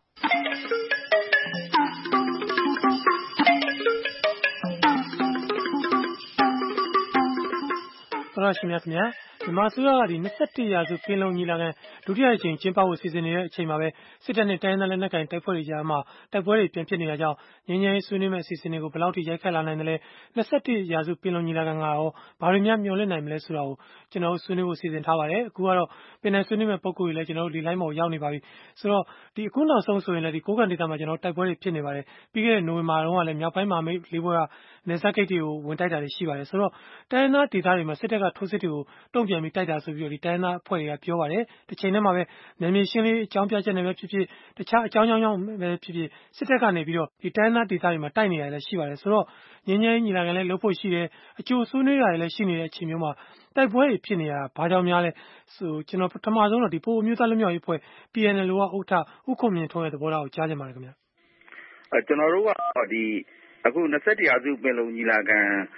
S13: သောရရှိမြတ်ခင်ဗျာမြန်မာအစိုးရကဒီ21ရာစုပင်လုံညီလာခံဒုတိယအကြိမ်ကျင်းပဖို့စီစဉ်နေတဲ့အချိန်မှာပဲစစ်တပ်နဲ့တိုင်းရင်းသားလက်နက်ကိုင်တပ်ဖွဲ့တွေကြားမှာတိုက်ပွဲတွေပြန်ဖြစ်နေတာကြောင့်ငြိမ်းချမ်းရေးဆွေးနွေးမယ့်အစီအစဉ်တွေကိုဘယ်လောက်ထိရိုက်ခတ်လာနိုင်တယ်လဲ21ရာစုပင်လုံညီလာခံကရောဘာတွေများမျှော်လင့်နိုင်မလဲဆိုတာကိုကျွန်တော်ဆွေးနွေးဖို့စီစဉ်ထားပါတယ်အခုကတော့ပင်နယ်ဆွေးနွေးမယ့်ပုံကိုယ်တွေလည်းကျွန်တော်တို့ဒီ line မှာရောက်နေပါပြီဆိုတော့ဒီအခုနောက်ဆုံးဆိုရင်လည်းဒီကိုးကန့်ဒေသမှာကျွန်တော်တိုက်ပွဲတွေဖြစ်နေပါတယ်ပြီးခဲ့တဲ့နိုဝင်ဘာတုန်းကလည်းမြောက်ပိုင်းမှာမိတ်လေးဘွဲကနယ်စပ်ဂိတ်တွေကိုဝင်တိုက်တာတွေရှိပါတယ်ဆိုတော့တိုင်းရင်းသားဒေသတွေမှာစစ်တပ်ကထိုးစစ်တွေကိုတုံ့ပြန်ပြီးတိုက်တာဆိုပြီးတော့ဒီတိုင်းရင်းသားအဖွဲ့တွေကပြောပါတယ်တစ်ချိန်တည်းမှာပဲနယ်မြေရှင်းလင်းအကြောင်းပြချက်နဲ့ပဲဖြစ်ဖြစ်တခြားအကြောင်းကြောင့်ပဲဖြစ်ဖြစ်စစ်တပ်ကနေပြီးတော့ဒီတိုင်းရင်းသားဒေသတွေမှာတိုက်နေရတယ်လည်းရှိပါတယ်ဆိုတော့ငြိမ်းချမ်းရေးညီလာခံလည်းလုပ်ဖို့ရှိတယ်အကျိုးဆွေးနွေးတာတွေလည်းရှိနေတဲ့အချိန်မျိုးမှာတိုက်ပွဲတွေဖြစ်နေတာဘာကြောင့်များလဲဆိုကျွန်တော်ပထမဆုံးတော့ဒီပိုအမျိုးသားလွတ်မြောက်ရေးအဖွဲ့ PNL ကဥက္ကဋ္ဌဦးခွန်မြင့်ထွန်းရဲ့သဘောထားကိုကြားချင်ပါတယ်ခင်ဗျ
S12: ကျွန်တော်တို့ကဒီအခု21ရာစုပင်လုံညီလာခံ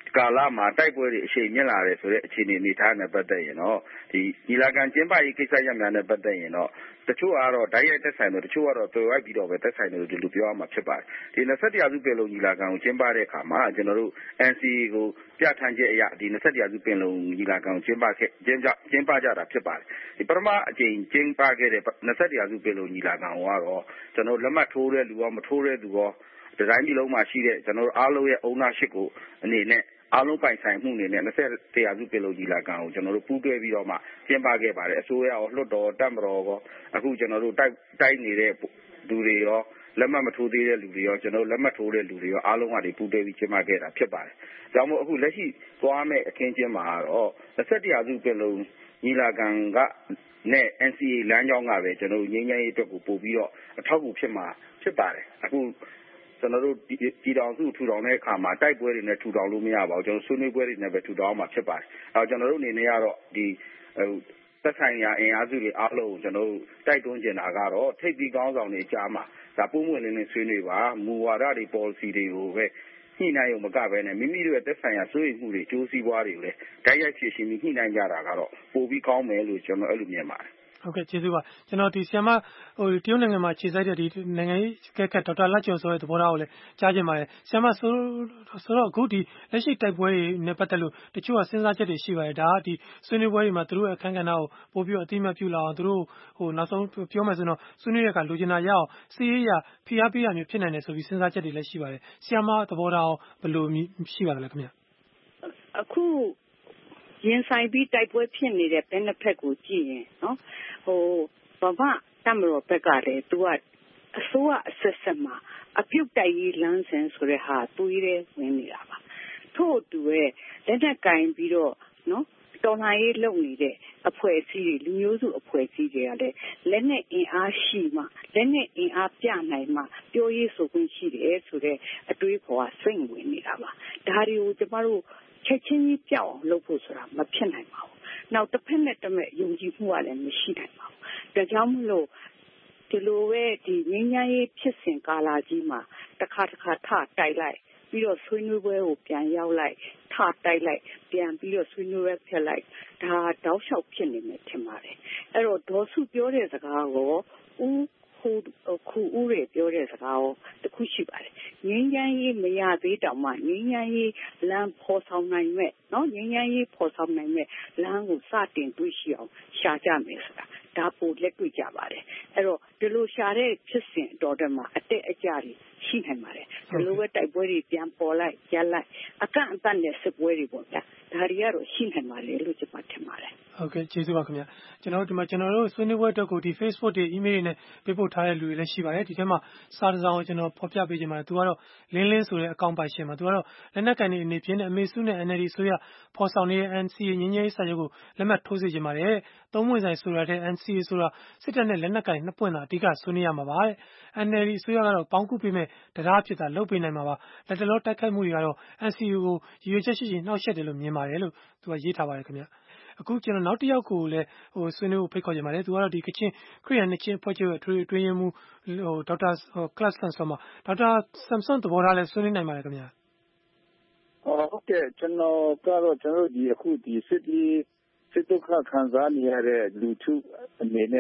S12: ကာလမှာတိုက်ပွဲတွေအရှိန်မြင့်လာတယ်ဆိုတဲ့အခြေအနေထားနဲ့ပတ်သက်ရင်တော့ဒီညီလာခံကျင်းပရေးကိစ္စရပ်များနဲ့ပတ်သက်ရင်တော့တချို့ကတော့တိုက်ရိုက်သက်ဆိုင်တယ်တချို့ကတော့သွယ်ဝိုက်ပြီးတော့ပဲသက်ဆိုင်တယ်လို့ဒီလိုပြောရမှာဖြစ်ပါတယ်ဒီ21ရာစုပင်လုံညီလာခံကိုကျင်းပတဲ့အခါမှာကျွန်တော်တို့ NCA ကိုပြဋ္ဌာန်းချက်အရဒီ21ရာစုပင်လုံညီလာခံကိုကျင်းပကြတာဖြစ်ပါတယ်ဒီပထမအကြိမ်ကျင်းပခဲ့တဲ့21ရာစုပင်လုံညီလာခံကတော့ကျွန်တော်လက်မှတ်ထိုးတဲ့လူရောမထိုးတဲ့လူရောဒီတိုင်းပြည်လုံးမှာရှိတဲ့ကျွန်တော်တို့အားလုံးရဲ့ ownership ကိုအနေနဲ့အားလုံးပိုင်ဆိုင်မှုအနေနဲ့21ရာစုပင်လုံညီလာခံကိုကျွန်တော်တို့ပူးတွဲပြီးတော့မှကျင်းပခဲ့ပါတယ်အစိုးရရောလွှတ်တော်တပ်မတော်ရောအခုကျွန်တော်တို့တိုက်နေတဲ့လူတွေရောလက်မှတ်မထိုးသေးတဲ့လူတွေရောကျွန်တော်တို့လက်မှတ်ထိုးတဲ့လူတွေရောအားလုံးကပူးတွဲပြီးကျင်းပခဲ့တာဖြစ်ပါတယ်။ဒါကြောင့်မို့အခုလက်ရှိသွားမဲ့အခင်းကျင်းမှာတော့21ရာစုပင်လုံညီလာခံကနဲ့ NCA လမ်းကြောင်းကပဲကျွန်တော်တို့ငြိမ်းချမ်းရေးအတွက်ကိုပို့ပြီးတော့အထောက်အကူဖြစ်မှာဖြစ်ပါတယ်။အခုကျွန်တော်တို့ဒီတောင်စုထူထောင်တဲ့အခါမှာတိုက်ပွဲတွေနဲ့ထူထောင်လို့မရပါဘူးကျွန်တော်ဆွေးနွေးပွဲတွေနဲ့ပဲထူထောင်မှာဖြစ်ပါတယ်အဲကျွန်တော်တို့အနေနဲ့ကတော့ဒီသက်ဆိုင်ရာအင်အားစုတွေအားလုံးကိုကျွန်တော်တို့တိုက်တွန်းကျင်တာကတော့ထိပ်ပြီးကောင်းဆောင်တွေကြားမှာဒါပုံမှန်လင်းလင်းဆွေးနွေးပါမူဝါဒတွေ policy တွေကိုပဲညှိနှိုင်းရုံမကဘဲနဲ့မိမိတို့ရဲ့သက်ဆိုင်ရာစိုးရိမ်မှုတွေကြိုးစည်းပွားတွေကိုလည်းတိုက်ရိုက်ဖြည့်ရှင်းပြီးညှိနှိုင်းကြတာကတော့ပိုပြီးကောင်းမယ်လို့ကျွန်တော်အဲ့လိုမြင်ပါတယ်
S13: ဟုတ်ကဲ့ကျေးဇူးပါကျွန်တော်ဒီဆီယမတရုတ်နိုင်ငံမှာခြေစိုက်တဲ့ဒီနိုင်ငံရေးကဲခတ်ဒေါက်တာလတ်ကျော်စောရဲ့သဘောထားကိုလည်းကြားချင်ပါတယ်ဆီယမဆိုတော့အခုဒီလက်ရှိတိုက်ပွဲတွေနဲ့ပတ်သက်လို့တချို့ကစဉ်းစားချက်တွေရှိပါတယ်ဒါကဒီဆွေးနွေးပွဲတွေမှာသူတို့ရဲ့အခန်းကဏ္ဍကိုပို့ပြီးအတိအမှတ်ပြုလာအောင်သူတို့နောက်ဆုံးပြောမယ်ဆိုတော့ဆွေးနွေးတဲ့အခါလိုချင်တာရအောင်စီးရေးရဖိအားပေးရမျိုးဖြစ်နိုင်တယ်ဆိုပြီးစဉ်းစားချက်တွေလည်းရှိပါတယ်ဆီယမသဘောထားဘယ်လိုရှိပါသလဲခင်ဗျ
S14: အခုရင်ဆိုင်ပြီးတိုက်ပွဲဖြစ်နေတဲ့ဘယ်နှစ်ဖက်ကိုကြည့်ရင်နော်ဗမာတမတော်ဘက်ကလည်းသူကအစိုးရအဆက်ဆက်မှာအပြုတ်တိုက်ရေးလမ်းစဉ်ဆိုတဲ့ဟာသူရေးတဲ့ဝင်နေတာပါထို့အတူရဲ့လက်နက်ကင်ပြီးတော့နော်တော်လှန်ရေးလုပ်နေတဲ့အဖွဲ့အစည်းတွေလူမျိုးစုအဖွဲ့အစည်းတွေကလည်းလက်နက်အင်အားရှိမှလက်နက်အင်အားပြနိုင်မှပြောရေးဆိုခွင့်ရှိတယ်ဆိုတဲ့အတွေးခေါ်ကစိတ်ဝင်နေတာပါဒါတွေကိုကျမတို့ချက်ချင်းကြီးပြောင်းအောင်လုပ်ဖို့ဆိုတာမဖြစ်နိုင်ပါဘူး။နောက်တစ်ဖက်နဲ့တစ်ဖက်ယုံကြည်မှုကလည်းမရှိနိုင်ပါဘူး။ဒါကြောင့်မလို့ဒီလိုပဲဒီငြိမ်းချမ်းရေးဖြစ်စဉ်ကာလကြီးမှာတစ်ခါထတိုက်လိုက်ပြီးတော့ဆွေးနွေးပွဲကိုပြန်ရောက်လိုက်ထတိုက်လိုက်ပြန်ပြီးတော့ဆွေးနွေးပွဲဖျက်လိုက်ဒါတောက်လျှောက်ဖြစ်နေမယ်ထင်ပါတယ်။အဲ့တော့ဒေါ်စုပြောတဲ့စကားကိုခုဦးရပြောတဲ့စကားကိုတခုရှိပါတယ်ငြိမ်းချမ်းရေးမရသေးတောင်မှငြိမ်းချမ်းရေးလမ်းဖော်ဆောင်နိုင်မဲ့နော်ငြိမ်းချမ်းရေးဖော်ဆောင်နိုင်မဲ့လမ်းကိုစတင်တွေ့ရှိအောင်ရှာကြမယ်ဆိုတာဒါပိုလက်တွေ့ကြပါတယ်အဲ့တော့ဒီလိုရှာတဲ့ဖြစ်စဉ်အတော်တည်းမှာအတက်အကျတွေရှိနိုင်ပါတယ်ဒီလိုပဲတိုက်ပွဲတွေပြန်ပေါ်လိုက်ရပ်လိုက်အကန့်အသတ်နဲ့စစ်ပွဲတွေပေါ့ဗျာဒါတွေကတော့ရှိနိုင်ပါလေလို့ကျွန်မထင်ပါတယ်
S13: ဟုတ်ကဲ့ကျေးဇူးပါခင်ဗျာကျွန်တော်တို့ဆွေးနွေးပွဲအတွက်ကိုဒီ Facebook တွေ email တွေနဲ့ပေးပို့ထားတဲ့လူတွေလည်းရှိပါတယ်ဒီထဲမှာစာတစ်စောင်ကိုကျွန်တော်ဖော်ပြပေးခြင်းပါတယ်သူကတော့လင်းဆိုတဲ့အကောင့်ပိုင်ရှင်မှာသူကတော့လက်နက်ကန်တွေအနေဖြင့်အမေစုနဲ့ NLD ဆိုရဖော်ဆောင်နေတဲ့ NCA ငြိမ်းချမ်းရေးစာချုပ်ကိုလက်မှတ်ထိုးစေခြင်းပါတယ်သုံးဝင်ဆိုင်ဆိုတာတဲ့ NCA ဆိုတာစစ်တပ်နဲ့လက်နက်ကန်နှစ်ပွင့်သာအဓိကဆွေးနွေးရမှာပါတဲ့ NLD ဆိုရကတော့ပေါင်းကူးပေးမဲ့တရားဖြစ်တာလုပ်ပေးနိုင်မှာပါလက်တလောတိုက်ခိုက်မှုတွေကတော့ NCA ကိုရည်ရွယ်ချက်ရှိရှိနှောက်ယှက်တယ်လို့မြင်ပါတယ်လို့သူကရေးထားပါတယ်ခင်ဗျာအခုကျွန်တော်နောက်တစ်ယောက်ကိုလည်းဆွေးနွေးဖို့ဖိတ်ခေါ်ကြပါတယ်သူကတော့ဒီကချင်ခရစ်ယာန်နှစ်ချင်းအဖွဲ့ချုပ်ရဲ့အတွင်းရေးမှူးဒေါက်တာကလတ်ဆန်ဆောမှာဒေါက်တာဆမ်ဆွန်သဘောထားလည်းဆွေးနွေးနိုင်ပါတယ်ခင်ဗျာ
S15: ဟုတ်ကဲ့ကျွန်တော်တို့ဒီအခုဒီစစ်ဒုက္ခခံစားနေရတဲ့လူထုအနေနဲ့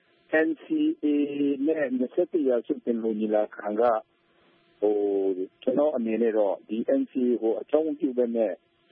S15: NCA နဲ့21ရာစုပင်လုံညီလာခံကကျွန်တော်အနေနဲ့တော့ဒီ NCA ကိုအကြောင်းပြုပဲနဲ့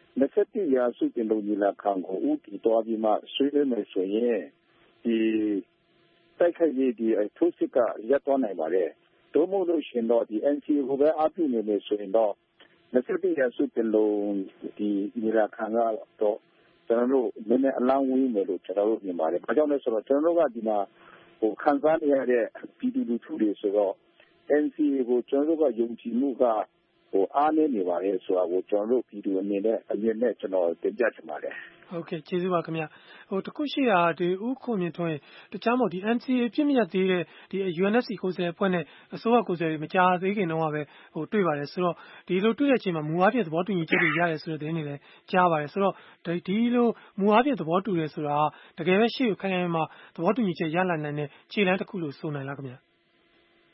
S15: 21ရာစုပင်လုံညီလာခံကိုဦးတည်သွားပြီးမှဆွေးနွေးမယ်ဆိုရင်ဒီတိုက်ခိုက်ရေးဒီထိုးစစ်ကရပ်သွားနိုင်ပါတယ်။တို့မို့လို့ရှင်တော့ဒီ NCA ကိုပဲအားပြုနေမယ်ဆိုရင်တော့21ရာစုပင်လုံဒီညီလာခံကတော့ကျွန်တော်တို့နည်းနည်းအလံဝေးမယ်လို့ကျွန်တော်တို့မြင်ပါတယ်။ဘာကြောင့်လဲဆိုတော့ကျွန်တော်တို့ကဒီမှာခံစားနေရတဲ့ပြည်သူလူထုတွေဆိုတော့ NCA ကိုကျွန်တော်တို့ကယုံကြည်မှုကအားနည်းနေပါတယ်ဆိုတာကိုကျွန်တော်တို့ပြည်သူအနေနဲ့အမြင်နဲ့ကျွန်တော်တင်ပြချင်ပါတယ်
S13: ဟုတ်ကဲ့ကျေးဇူးပါခင်ဗျတခုရှိတာဒီဥခုမြင့်ထွန်းတခြားမို့ဒီ NCA ပြည့်မရသေးတဲ့ဒီ UNSC ကိုယ်စားလှယ်အဖွဲ့နဲ့အစိုးရကိုယ်စားလှယ်တွေမကြားသေးခင်တုန်းကပဲတွေ့ပါတယ်ဆိုတော့ဒီလိုတွေ့တဲ့အချိန်မှာမူအားဖြင့်သဘောတူညီချက်တွေရတယ်ဆိုတဲ့သတင်းတွေလည်းကြားပါတယ်ဆိုတော့ဒီလိုမူအားဖြင့်သဘောတူတယ်ဆိုတာတကယ်ပဲရှေ့ကိုခိုင်ခိုင်မာမာသဘောတူညီချက်ရလာနိုင်တဲ့ခြေလှမ်းတစ်ခုလို့ဆိုနိုင်လားခင်ဗျ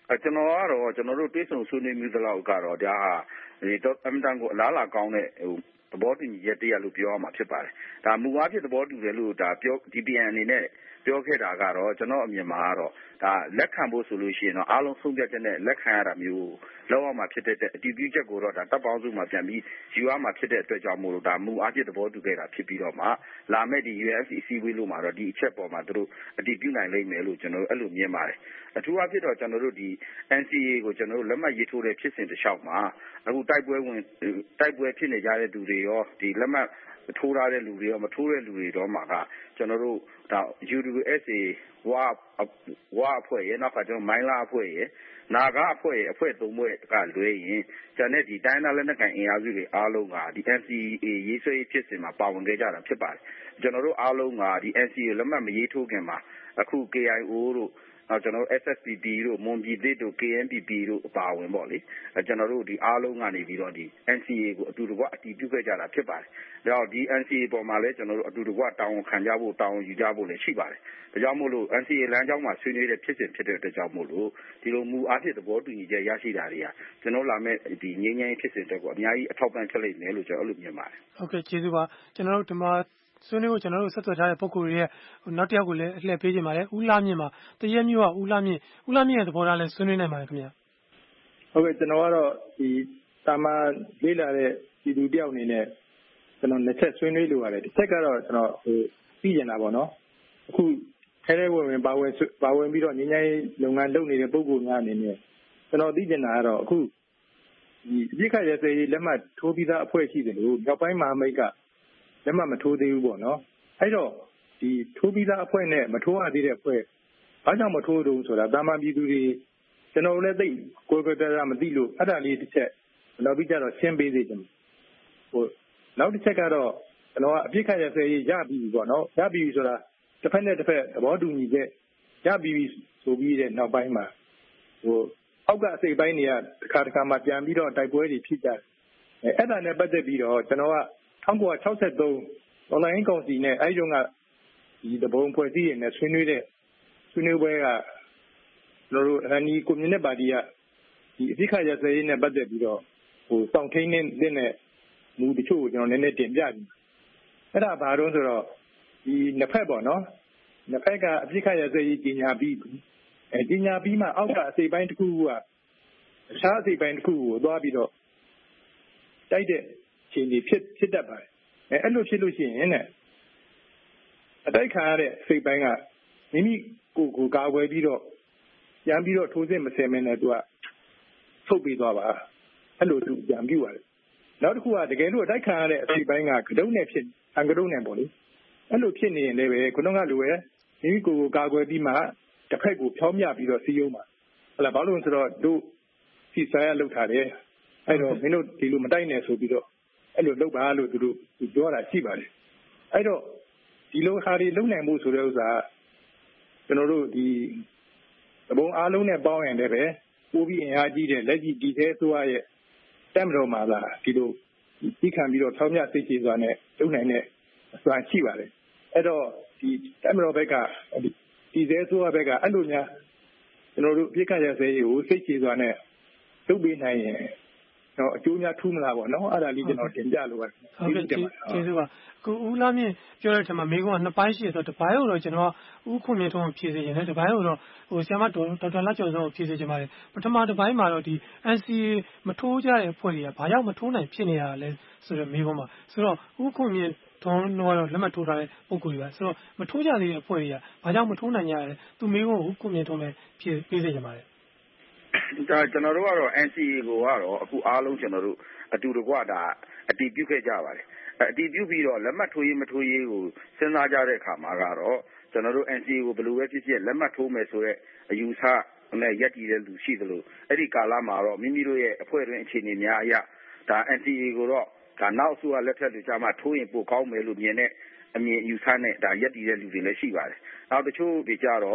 S12: ကျွန်တော်ကတော့ကျွန်တော်တို့တွေးဆုံဆွေးနွေးမှုသလောက်ကတော့ဒါဟာအမှန်တန်ကိုအလားအလာကောင်းတဲ့သဘောတူညီချက်တရပ်လို့ပြောရမှာဖြစ်ပါတယ်။ဒါမူအားဖြင့်သဘောတူတယ်လို့ဒါပြော DPN အနေနဲ့ပြောခဲ့တာကတော့ကျွန်တော်အမြင်မှာကတော့ဒါလက်ခံဖို့ဆိုလို့ရှိရင်တော့အားလုံးဆုံးဖြတ်ချက်နဲ့လက်ခံရတာမျိုးလောက်အောင်မှဖြစ်တဲ့အတည်ပြုချက်ကိုတော့ဒါတပ်ပေါင်းစုမှာပြန်ပြီးယူရမှာဖြစ်တဲ့အတွက်ကြောင့်မို့လို့ဒါမူအားဖြင့်သဘောတူခဲ့တာဖြစ်ပြီးတော့မှလာမယ့်ဒီ UNFC အစည်းအဝေးလို့မှာတော့ဒီအချက်ပေါ်မှာသူတို့အတည်ပြုနိုင်လိမ့်မယ်လို့ကျွန်တော်တို့အဲ့လိုမြင်ပါတယ်။အထူးအားဖြင့်တော့ကျွန်တော်တို့ဒီ NCA ကိုကျွန်တော်တို့လက်မှတ်ရေးထိုးတဲ့ဖြစ်စဉ်တစ်လျှောက်မှာအခုတိုက်ပွဲဖြစ်နေကြတဲ့သူတွေရောဒီလက်မှတ်ထိုးထားတဲ့လူတွေရောမထိုးတဲ့လူတွေတော့မှာကကျွန်တော်တို့ဒါ UWSA ဝအဖွဲ့ရဲ့နောက်ကကျွန်တော်မိုင်းလာအဖွဲ့ရဲ့နာဂအဖွဲ့ရဲ့အဖွဲ့၃ဖွဲ့ကလွဲရင်ကျန်တဲ့ဒီတိုင်းသားလက်နက်ကိုင်အင်အားစုတွေအားလုံးကဒီ NCA ရေးဆွဲဖြစ်စဉ်မှာပါဝင်ခဲ့ကြတာဖြစ်ပါတယ်ကျွန်တော်တို့အားလုံးကဒီ NCA လက်မှတ်မရေးထိုးခင်မှာအခု KIO တို့ကျွန်တော်တို့ SSPP တို့မွန်ပြည်သစ်တို့ KNPP တို့အပါအဝင်ပေါ့လေကျွန်တော်တို့ဒီအားလုံးကနေပြီးတော့ဒီ NCA ကိုအတူတကွအတည်ပြုခဲ့ကြတာဖြစ်ပါတယ်။ဒါကြောင့်ဒီ NCA ပေါ်မှာလည်းကျွန်တော်တို့အတူတကွတာဝန်ခံကြဖို့တာဝန်ယူကြဖို့လည်းရှိပါတယ်။ဒါကြောင့်မို့လို့ NCA လမ်းကြောင်းမှာဆွေးနွေးတဲ့ဖြစ်စဉ်ဖြစ်တဲ့အတွက်ကြောင့်မို့လို့ဒီလိုမူအားဖြင့်သဘောတူညီချက်ရရှိတာတွေကကျွန်တော်လာမဲ့ဒီငြိမ်းချမ်းရေးဖြစ်စဉ်တွေကိုအများကြီးအထောက်ပံ့ဖြစ်လိမ့်မယ်လို့ကျွန်တော်အဲ့လိုမြင်ပါတယ်
S13: ။ဟုတ်ကဲ့ကျေးဇူးပါကျွန်တော်တို့ဒီမှာဆွေးနွေးဖို့ကျွန်တော်တို့ဆက်သွယ်ထားတဲ့ပုံကိုယ်ရဲ့နောက်တစ်ယောက်ကိုလည်းအလှည့်ပေးခြင်းပါတယ်ဦးလှမြင့်ပါတရက်မျိုးကဦးလှမြင့်ရဲ့သဘောထားလည်းဆွေးနွေးနိုင်ပါတယ်ခင်ဗျာ
S16: ဟုတ်ကဲ့ကျွန်တော်ကတော့ဒီတာမန်လေးလာတဲ့ဒီလူတယောက်အနေနဲ့ကျွန်တော်နှစ်ချက်ဆွေးနွေးလိုရတယ်တစ်ချက်ကတော့ကျွန်တော်သိကျင်တာပေါ့နော်အခုထဲဝင်ပါဝင်ပြီးတော့ငញ្ញိုင်းလုပ်ငန်းလုပ်နေတဲ့ပုံကိုယ်များအနေနဲ့ကျွန်တော်သိကျင်တာကတော့အခုဒီပြစ်ခတ်ရစေးလက်မှတ်ထိုးပြီးသားအဖွဲ့ရှိတယ်လို့မြောက်ပိုင်းမဟာမိတ်ကလက်မှတ်မထိုးသေးဘူးပေါ့နော်အဲ့တော့ဒီထိုးပြီးသားအဖွဲ့နဲ့မထိုးရသေးတဲ့အဖွဲ့ဘာကြောင့်မထိုးတော့ဆိုတာတာမန်ပြည်သူတွေကျွန်တော်လည်းသိကိုယ်ကတည်းကမသိလို့အဲ့ဒါလေးတစ်ချက်နောက်ပြီးကြတော့ရှင်းပေးစေချင်နောက်တစ်ချက်ကတော့ကျွန်တော်ကအပြစ်ခတ်ရစေးရပြီပေါ့နော်ရပြီဆိုတာတစ်ဖက်နဲ့တစ်ဖက်သဘောတူညီချက်ရပြီဆိုပြီးတဲ့နောက်ပိုင်းမှာအောက်ကအစိပ်ပိုင်းတွေကတစ်ခါမှပြန်ပြီးတော့တိုက်ပွဲတွေဖြစ်ကြတယ်အဲ့ဒါနဲ့ပတ်သက်ပြီးတော့ကျွန်တော်က1963 online ကောင်စီနဲ့အဲဒီတုန်းကဒီတဘုံဖွဲ့စည်းရတဲ့ဆွေးနွေးပွဲကကျွန်တော်တို့NLD ကွန်မြူနစ်ပါတီကဒီအပြစ်ခတ်ရစရေးနဲ့ပတ်သက်ပြီးတော့စောင့်ထိန်တဲ့မူတချို့ကိုကျွန်တော်နည်းနည်းတင်ပြပြီအဲ့ဒါဘာလို့ဆိုတော့ဒီနှစ်ဖက်ပေါ့နော်နှစ်ဖက်ကအပြစ်ခတ်ရစရေးကြီးညာပြီးကြီးညာပြီးမှအောက်ကအစိပ်ပိုင်းတစ်ခုကအခြားအစိပ်ပိုင်းတစ်ခုကိုသွားပြီးတော့တိုက်တဲ့ခြေနေဖြစ်တတ်ပါတယ်အဲ့လိုဖြစ်လို့ရှိရင်အတိုက်ခံရတဲ့စိတ်ပိုင်းကမိမိကိုကာဝယ်ပြီးတော့ပြန်ပြီးတော့ထိုးစစ်မဆင်မနဲ့သူကထုတ်ပြီးသွားပါအဲ့လိုသူပြန်ပြပါတယ်နောက်တစ်ခုကတကယ်လို့အတိုက်ခံရတဲ့အစိတ်ပိုင်းကကတုံးနဲ့ဖြစ်ကတုံးနဲ့ပေါ့လေအဲ့လိုဖြစ်နေရင်လည်းပဲခုနကလိုပဲမိမိကိုကာကွယ်ပြီးမှတစ်ဖက်ကိုဖြောင်းမြပြီးတော့စီးရုံးပါဟလာဘာလို့ဆိုတော့တို့စီဆိုင်ရလောက်ထားတယ်အဲ့တော့မင်းတို့ဒီလိုမတိုက်နဲ့ဆိုပြီးတော့အဲ့လိုလုပ်ပါလို့သူတို့ပြောတာရှိပါတယ်အဲ့တော့ဒီလိုဟာတွေလုပ်နိုင်မှုဆိုတဲ့ဥစ္စာကျွန်တော်တို့ဒီအဘုံအားလုံးနဲ့ပေါင်းရင်လည်းပဲပို့ပြီးအင်အားကြီးတဲ့လက်ရှိဒီသေးဆိုရဲ့တက်မတော်မှာလားဒီလိုပြီးခံပြီးတော့ထောက်မြစိတ်ကြည်စွာနဲ့လုပ်နိုင်တဲ့အစွမ်းရှိပါတယ်အဲ့တော့ဒီတက်မတော်ဘက်ကဒီသေးဆိုဘက်ကအဲ့လိုများကျွန်တော်တို့ပြစ်ခတ်ရစေးကိုစိတ်ကြည်စွာနဲ့လုပ်ပေးနိုင်ရင်တော့အကျိုးများထူးမလားပေါ့နော်အဲ့ဒါလေးကျွန်တော်တင်ပြလိုပါတယ်
S13: ဟုတ်ကဲ့ကျေးဇူးပါအခုဦးလာမြင့်ပြောတဲ့ထက်မှာမိကုန်းကနှစ်ပိုင်းရှိတယ်ဆိုတော့တစ်ပိုင်းကိုတော့ကျွန်တော်ဦးခွန်မြင့်ထုံးကိုဖြည့်စေခြင်းနဲ့တစ်ပိုင်းကိုတော့ဆရာမဒေါက်တာလတ်ကျော်စောကိုဖြည့်စေခြင်းပါတယ်ပထမတစ်ပိုင်းမှာတော့ဒီ NCA မထိုးကြတဲ့အဖွဲ့တွေကဘာကြောင့်မထိုးနိုင်ဖြစ်နေတာလဲဆိုတော့မိကုန်းမှာဆိုတော့ဦးခွန်မြင့်ထုံးတော့လက်မှတ်ထိုးထားတဲ့ပုံကိုယ်တွေပါဆိုတော့မထိုးကြသေးတဲ့အဖွဲ့တွေကဘာကြောင့်မထိုးနိုင်ကြရလဲသူမိကုန်းကိုဦးခွန်မြင့်ထုံးပဲဖြည့်ပေးစေခြင်းပါတယ်
S12: ဒါကျွန်တော်တို့ကတော့ NCA ကိုကတော့အခုအားလုံးကျွန်တော်တို့အတူတကွဒါအတည်ပြုခဲ့ကြပါတယ်အတည်ပြုပြီးတော့လက်မှတ်ထိုးရေးမထိုးရေးကိုစဉ်းစားကြတဲ့အခါမှာကတော့ကျွန်တော်တို့ NCA ကိုဘယ်လိုပဲဖြစ်ဖြစ်လက်မှတ်ထိုးမယ်ဆိုတဲ့အယူဆနဲ့ရက်တည်တဲ့လူရှိသလိုအဲ့ဒီကာလမှာတော့မိမိတို့ရဲ့အဖွဲ့တွင်အခြေအနေများအရဒါ NCA ကိုတော့ဒါနောက်ဆိုလက်ထက်လူကြမှာထိုးရင်ပိုကောင်းမယ်လို့မြင်တဲ့အမြင်ယူဆနဲ့ဒါရက်တည်တဲ့လူတွေလည်းရှိပါတယ်နောက်တချို့တွေကြတော့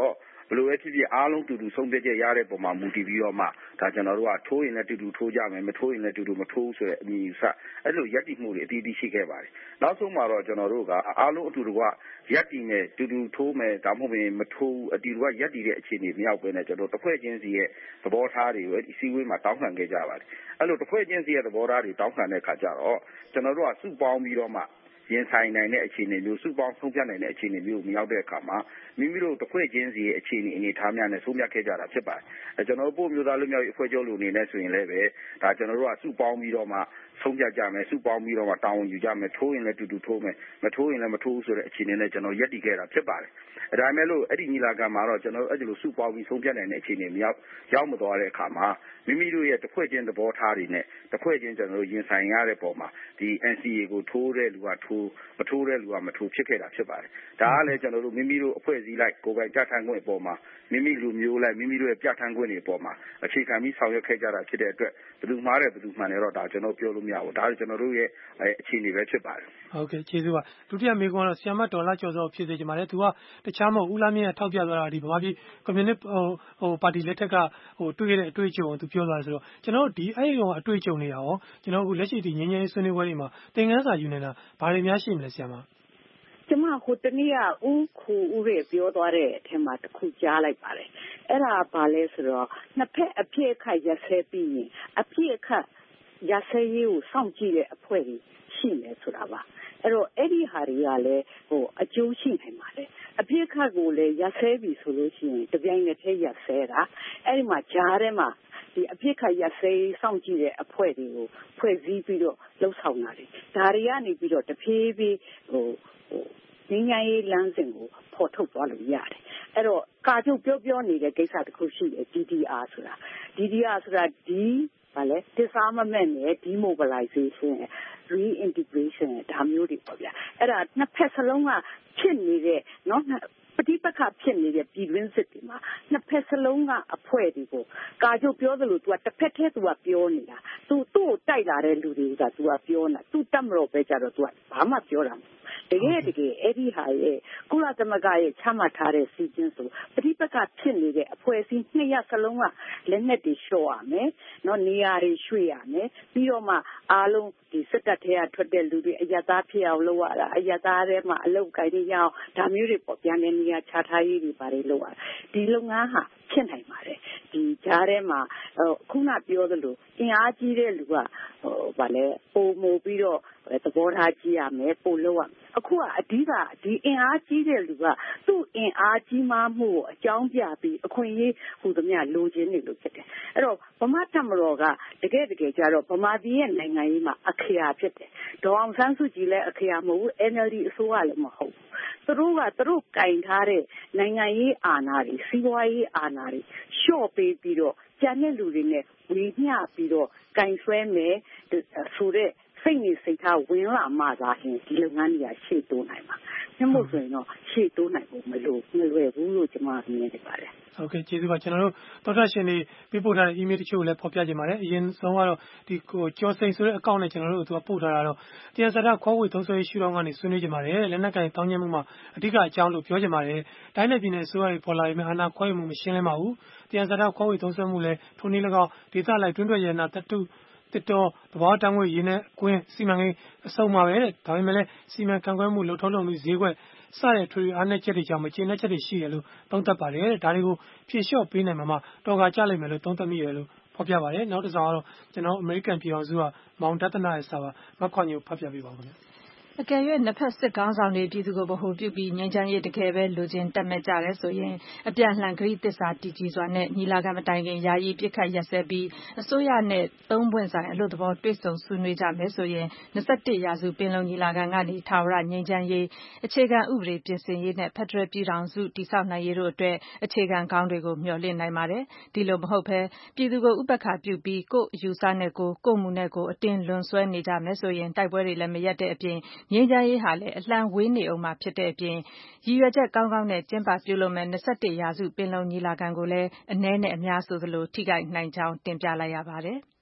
S17: ဘယ်လိုပဲဖြစ်ဖြစ်အားလုံးတူတူဆုံးဖြတ်ချက်ရတဲ့ပုံမှာမူတည်ပြီးတော့မှဒါကျွန်တော်တို့ကထိုးရင်လည်းတူတူထိုးကြမယ်မထိုးရင်လည်းတူတူမထိုးဆိုတဲ့အမြင်ယူဆအဲ့လိုရပ်တည်မှုတွေအတီးတီးရှိခဲ့ပါတယ်နောက်ဆုံးမှာတော့ကျွန်တော်တို့ကအားလုံးအတူတူကရပ်တည်မယ်တူတူထိုးမယ်ဒါမှမဟုတ်ရင်မထိုးအတူတူကရပ်တည်တဲ့အခြေအနေမရောက်ဘဲနဲ့ကျွန်တော်တစ်ဖွဲ့ချင်းစီရဲ့သဘောထားတွေကိုအစည်းအဝေးမှာတောင်းခံခဲ့ကြပါတယ်အဲ့လိုတစ်ဖွဲ့ချင်းစီရဲ့သဘောထားတွေတောင်းခံတဲ့အခါကျတော့ကျွန်တော်တို့ကစုပေါင်းပြီးတော့မှရင်ဆိုင်နိုင်တဲ့အခြေအနေမျိုးစုပေါင်းဆုံးဖြတ်နိုင်တဲ့အခြေအနေမျိုးမရောက်တဲ့အခါမှာမိမိတို့တစ်ဖွဲ့ချင်းစီရဲ့အခြေအနေထားများနဲ့ဆုံးဖြတ်ခဲ့ကြတာဖြစ်ပါတယ်ကျွန်တော်တို့ပို့မျိုးသားလူမျိုးရေးအဖွဲ့ချုပ်လူအနေနဲ့ဆိုရင်လည်းပဲဒါကျွန်တော်တို့ကစုပေါင်းပြီးတော့မှဆုံးဖြတ်ကြမယ်စုပေါင်းပြီးတော့မှတာဝန်ယူကြမယ်ထိုးရင်လည်းတူတူထိုးမယ်မထိုးရင်လည်းမထိုးဆိုတဲ့အခြေအနေနဲ့ကျွန်တော်ရပ်တည်ခဲ့တာဖြစ်ပါတယ်ဒါပေမဲ့လို့အဲ့ဒီညီလာခံမှာတော့ကျွန်တော်တို့အဲ့ဒီလိုစုပေါင်းပြီးဆုံးဖြတ်နိုင်တဲ့အခြေအနေမရောက်မသွားတဲ့အခါမှာမိမိတို့ရဲ့တစ်ဖွဲ့ချင်းသဘောထားတွေနဲ့တစ်ဖွဲ့ချင်းကျွန်တော်တို့ရင်ဆိုင်ရတဲ့ပုံမှာဒီ NCA ကိုထိုးတဲ့လူကထိုးမထိုးတဲ့လူကမထိုးဖြစ်ခဲ့တာဖြစ်ပါတယ်ဒါကလည်းကျွန်တော်တို့မိမိတို့အဖွဲ့အစည်းလိုက်ကိုယ်ပိုင်ပြဋ္ဌာန်းခွင့်အပေါ်မှာမိမိလူမျိုးလိုက်မိမိတို့ရဲ့ပြဋ္ဌာန်းခွင့်တွေအပေါ်မှာအခြေခံပြီးဆောင်ရွက်ခဲ့ကြတာဖြစ်တဲ့အတွက်ဘယ်သူမှားတယ်ဘယ်သူမှန်တယ်တော့ဒါကျွန်တော်ပြောလို့မရဘူးဒါကကျွန်တော်တို့ရဲ့အခြေအနေပဲဖြစ်ပါတယ်
S13: ဟုတ်ကဲ့ကျေးဇူးပါဒုတိယမေးခွန်းကတော့ဆီယမ်မဒေါ်လာကျော်စောဖြစ်စေချင်ပါတယ်သူကတခြားမဟုတ်ဦးလားမြင့်ထောက်ပြသွားတာဒီဗမာပြည်ကွန်မြူနစ်ပါတီလက်ထက်ကတွေ့ခဲ့တဲ့အတွေ့အကြုံကိုသူပြောသွားတယ်ဆိုတော့ကျွန်တော်တို့ဒီအဲ့ဒီတော့အတွေ့အကြုံတွေရောကျွန်တော်အခုလက်ရှိဒီငြိမ်းချမ်းရေးဆွေးနွေးပွဲတွေမှာသင်ခန်းစာယူနေတာဘာတွေများရှိမလဲဆီယမ်မ
S14: ကျမဟိုတနေ့ကဦးခိုဦးရဲ့ပြောသွားတဲ့အထက်မှာတစ်ခုကြားလိုက်ပါတယ်အဲ့ဒါဘာလဲဆိုတော့နှစ်ဖက်အပြစ်အခတ်ရက်ဆဲပြီးရင်အပြစ်အခတ်ရက်ဆဲရေးကိုစောင့်ကြည့်တဲ့အဖွဲ့တွေရှိမယ်ဆိုတာပါအဲ့တော့အဲ့ဒီဟာတွေကလည်းအကျိုးရှိနိုင်ပါလေအပြစ်အခတ်ကိုလည်းရက်ဆဲပြီဆိုလို့ရှိရင်တပြိုင်နက်တည်းရက်ဆဲတာအဲ့ဒီမှာကြားထဲမှာဒီအပြစ်ခတ်ရက်စေးစောင့်ကြည့်တဲ့အဖွဲ့တွေကိုဖွဲ့စည်းပြီးတော့လှုပ်ဆောင်တာလေဒါတွေကနေပြီးတော့တဖြည်းဖြည်းငြိမ်းချမ်းရေးလမ်းစဉ်ကိုဖော်ထုတ်သွားလို့ရတယ်အဲ့တော့ကာချုပ်ပြောနေတဲ့ကိစ္စတစ်ခုရှိတယ် DDR ဆိုတာဒီဗာလဲ disarmament နဲ့ demobilization reintegration ဒါမျိုးတွေပေါ့ဗျာအဲ့ဒါနှစ်ဖက်စလုံးကဖြစ်နေတဲ့နော်ပဋိပက္ခဖြစ်နေတဲ့ပြည်တွင်းစစ်တွေမှာနှစ်ဖက်စလုံးကအဖွဲ့တွေကိုကာချုပ်ပြောသလိုသူကတစ်ဖက်တည်းသူကပြောနေတာသူ့ကိုတိုက်လာတဲ့လူတွေကသူကပြောနေတာသူတတ်မလို့ပဲကြတော့သူကဘာမှပြောတာတကယ်အဲ့ဒီဟာရဲ့ကုလသမဂ္ဂရဲ့ချမှတ်ထားတဲ့စီစဉ်ဆိုပဋိပက္ခဖြစ်နေတဲ့အဖွဲ့အစည်းနှစ်ရပ်စလုံးကလက်နက်တွေလျှော့ရမယ်နော်နေရာတွေရွှေ့ရမယ်ပြီးတော့မှအားလုံးဒီစစ်တပ်ထဲကထွက်တဲ့လူတွေအယက်သားဖြစ်အောင်လုပ်ရတာအယက်သားထဲမှာအလုပ်ကိုင်နေရအောင်ဒါမျိုးတွေပေါ့ပြန်နေနေရာခြားထားရေးတွေပါတယ်လုပ်ရဒီလုပ်ငန်းဟာဖြစ်နိုင်ပါတယ်ဒီကြားထဲမှာခုနပြောသလိုအင်အားကြီးတဲ့လူကဗာလဲပုံမို့ပြီးတော့သဘောထားကြီးရမယ်ပို့လို့ရအခုကအဓိကဒီအင်အားကြီးတဲ့လူကသူ့အင်အားကြီးမှမှုကိုအကြောင်းပြပြီးအခွင့်အရေးဟူသမျှလိုချင်နေလို့ဖြစ်တယ်အဲ့တော့ဗမာတပ်မတော်ကတကယ်ကြတော့ဗမာပြည်ရဲ့နိုင်ငံရေးမှာအခရာဖြစ်တယ်ဒေါ်အောင်ဆန်းစုကြည်လည်းအခရာမဟုတ်ဘူး NLD အစိုးရလည်းမဟုတ်ဘူးသူတို့ကင်ထားတဲ့နိုင်ငံရေးအာဏာတွေစီးပွားရေးအာဏာတွေလျှော့ပေးပြီးတော့ကျန်တဲ့လူတွေနဲ့ဝေမျှပြီးတော့ကင်ဆွဲမယ်ဆိုတဲ့စိတ်နေစိတ်ထားဝင်လာမှသာရင်ဒီလုပ်ငန်းတွေကရှေ့တိုးနိုင်မှာညမို့ဆိုရင်တော့ရှေ့တိုးနိုင်ဖို့မလွယ်ဘူးလို့ကျွန်မမြင်နေပါတယ်
S13: ဟုတ်ကဲ့ကျေးဇူးပါကျွန်တော်တို့သောတာရှင်တွေပြပို့ထားတဲ့ email တချို့ကိုလည်းဖော်ပြခြင်းပါတယ်အရင်ဆုံးကတော့ဒီကျော်စိန်ဆိုတဲ့အကောင့်နဲ့ကျွန်တော်တို့သူကပို့ထားတာတော့တရားစတာခွဲဝေသုံးစွဲရှုထောင့်ကနေဆွေးနွေးခြင်းပါတယ်လက်နက်ကင်တောင်းကျမ်းမှုမှာအဓိကအကြောင်းလို့ပြောခြင်းပါတယ်တိုင်းနယ်ပြည်နယ်အစိုးရတွေပေါ်လာပြီးအာဏာခွဲမှုမရှင်းလင်းပါဘူးတရားစတာခွဲဝေသုံးစွဲမှုလည်းထိုနည်း၎င်းဒေသလိုက်တွင်းထွက်ရနာတတုတစ်တော်သဘာဝတံငွေရင်းနဲ့ကွင်းစီမံကိန်းအစုံပါပဲတဲ့ဒါပေမဲ့လည်းစီမံခန့်ခွဲမှုလှုပ်ထုံးလုပ်မှုဈေးကွက်စတဲ့ထွေအားနည်းချက်တွေကြောင့်မကျေနပ်ချက်တွေရှိတယ်လို့သုံးသပ်ပါတယ်တဲ့ဒါတွေကိုဖြေလျှော့ပေးနိုင်မှာမှတော်ကာကြလိမ့်မယ်လို့သုံးသပ်မိတယ်လို့ဖော်ပြပါတယ်နောက်တစ်စောင်ကတော့ကျွန်တော်အမေရိကန်ပြည်အောင်စုကမောင်ဒသနာရဲ့စာပါမခွန်ညိုဖတ်ပြပေးပါဦးခင်ဗျ
S6: အကယ်၍နှစ်ဖက်စစ်ခေါင်းဆောင်တွေပြည်သူကိုဗဟိုပြုပြီးငြိမ်းချမ်းရေးတကယ်ပဲလိုချင်တက်မဲ့ကြတယ်ဆိုရင်အပြန်လှန်ဂရိသစ္စာတည်ကြည်စွာနဲ့ညီလာခံမတိုင်ခင်ယာယီပြစ်ခတ်ရက်စဲပြီးအစိုးရနဲ့သုံးပွင့်ဆိုင်အလို့သဘောတွေ့ဆုံဆွေးနွေးကြမယ်ဆိုရင်21ရာစုပင်လုံညီလာခံကနေထာဝရငြိမ်းချမ်းရေးအခြေခံဥပဒေပြင်ဆင်ရေးနဲ့ဖက်ဒရယ်ပြည်ထောင်စုတည်ဆောက်နိုင်ရေးတို့အတွက်အခြေခံကောင်းတွေကိုမျှော်လင့်နိုင်ပါတယ်ဒီလိုမဟုတ်ဘဲပြည်သူကိုဥပက္ခပြုပြီးကိုယ့်အယူဆနဲ့ကိုယ့်မှုနဲ့ကိုယ်အတင်းလွန်ဆွဲနေကြမယ်ဆိုရင်တိုက်ပွဲတွေလည်းမရက်တဲ့အပြင်ငြိမ်းချမ်းရေးဟာလည်းအလှမ်းဝေးနေအောင်မှာဖြစ်တဲ့အပြင်ရည်ရွယ်ချက်ကောင်းကောင်းနဲ့ကျင်းပပြုလုပ်မဲ့21ရာစုပင်လုံညီလာခံကိုလည်းအနည်းနဲ့အများဆိုသလိုထိခိုက်နိုင်ကြောင်းတင်ပြလိုက်ရပါတယ်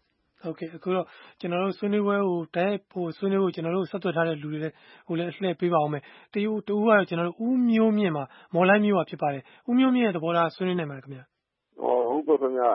S13: ဟုတ်ကဲ့အခုတော့ကျွန်တော်တို့ဆွေးနွေးပွဲကိုတိုက်ဆွေးနွေးဖို့ကျွန်တော်တို့ဆက်သွယ်ထားတဲ့လူတွေလည်းလှည့်ပေးပါအောင်မယ်တူကတော့ကျွန်တော်တို့ဦးမျိုးမြင့်မှာမော်လိုင်းမျိုးပါဖြစ်ပါတယ်ဦးမျိုးမြင့်ရဲ့သဘောထားဆွေးနွေးနိုင်ပါတယ်ခင်ဗျာ
S18: ဟုတ်ပါခင်ဗျာ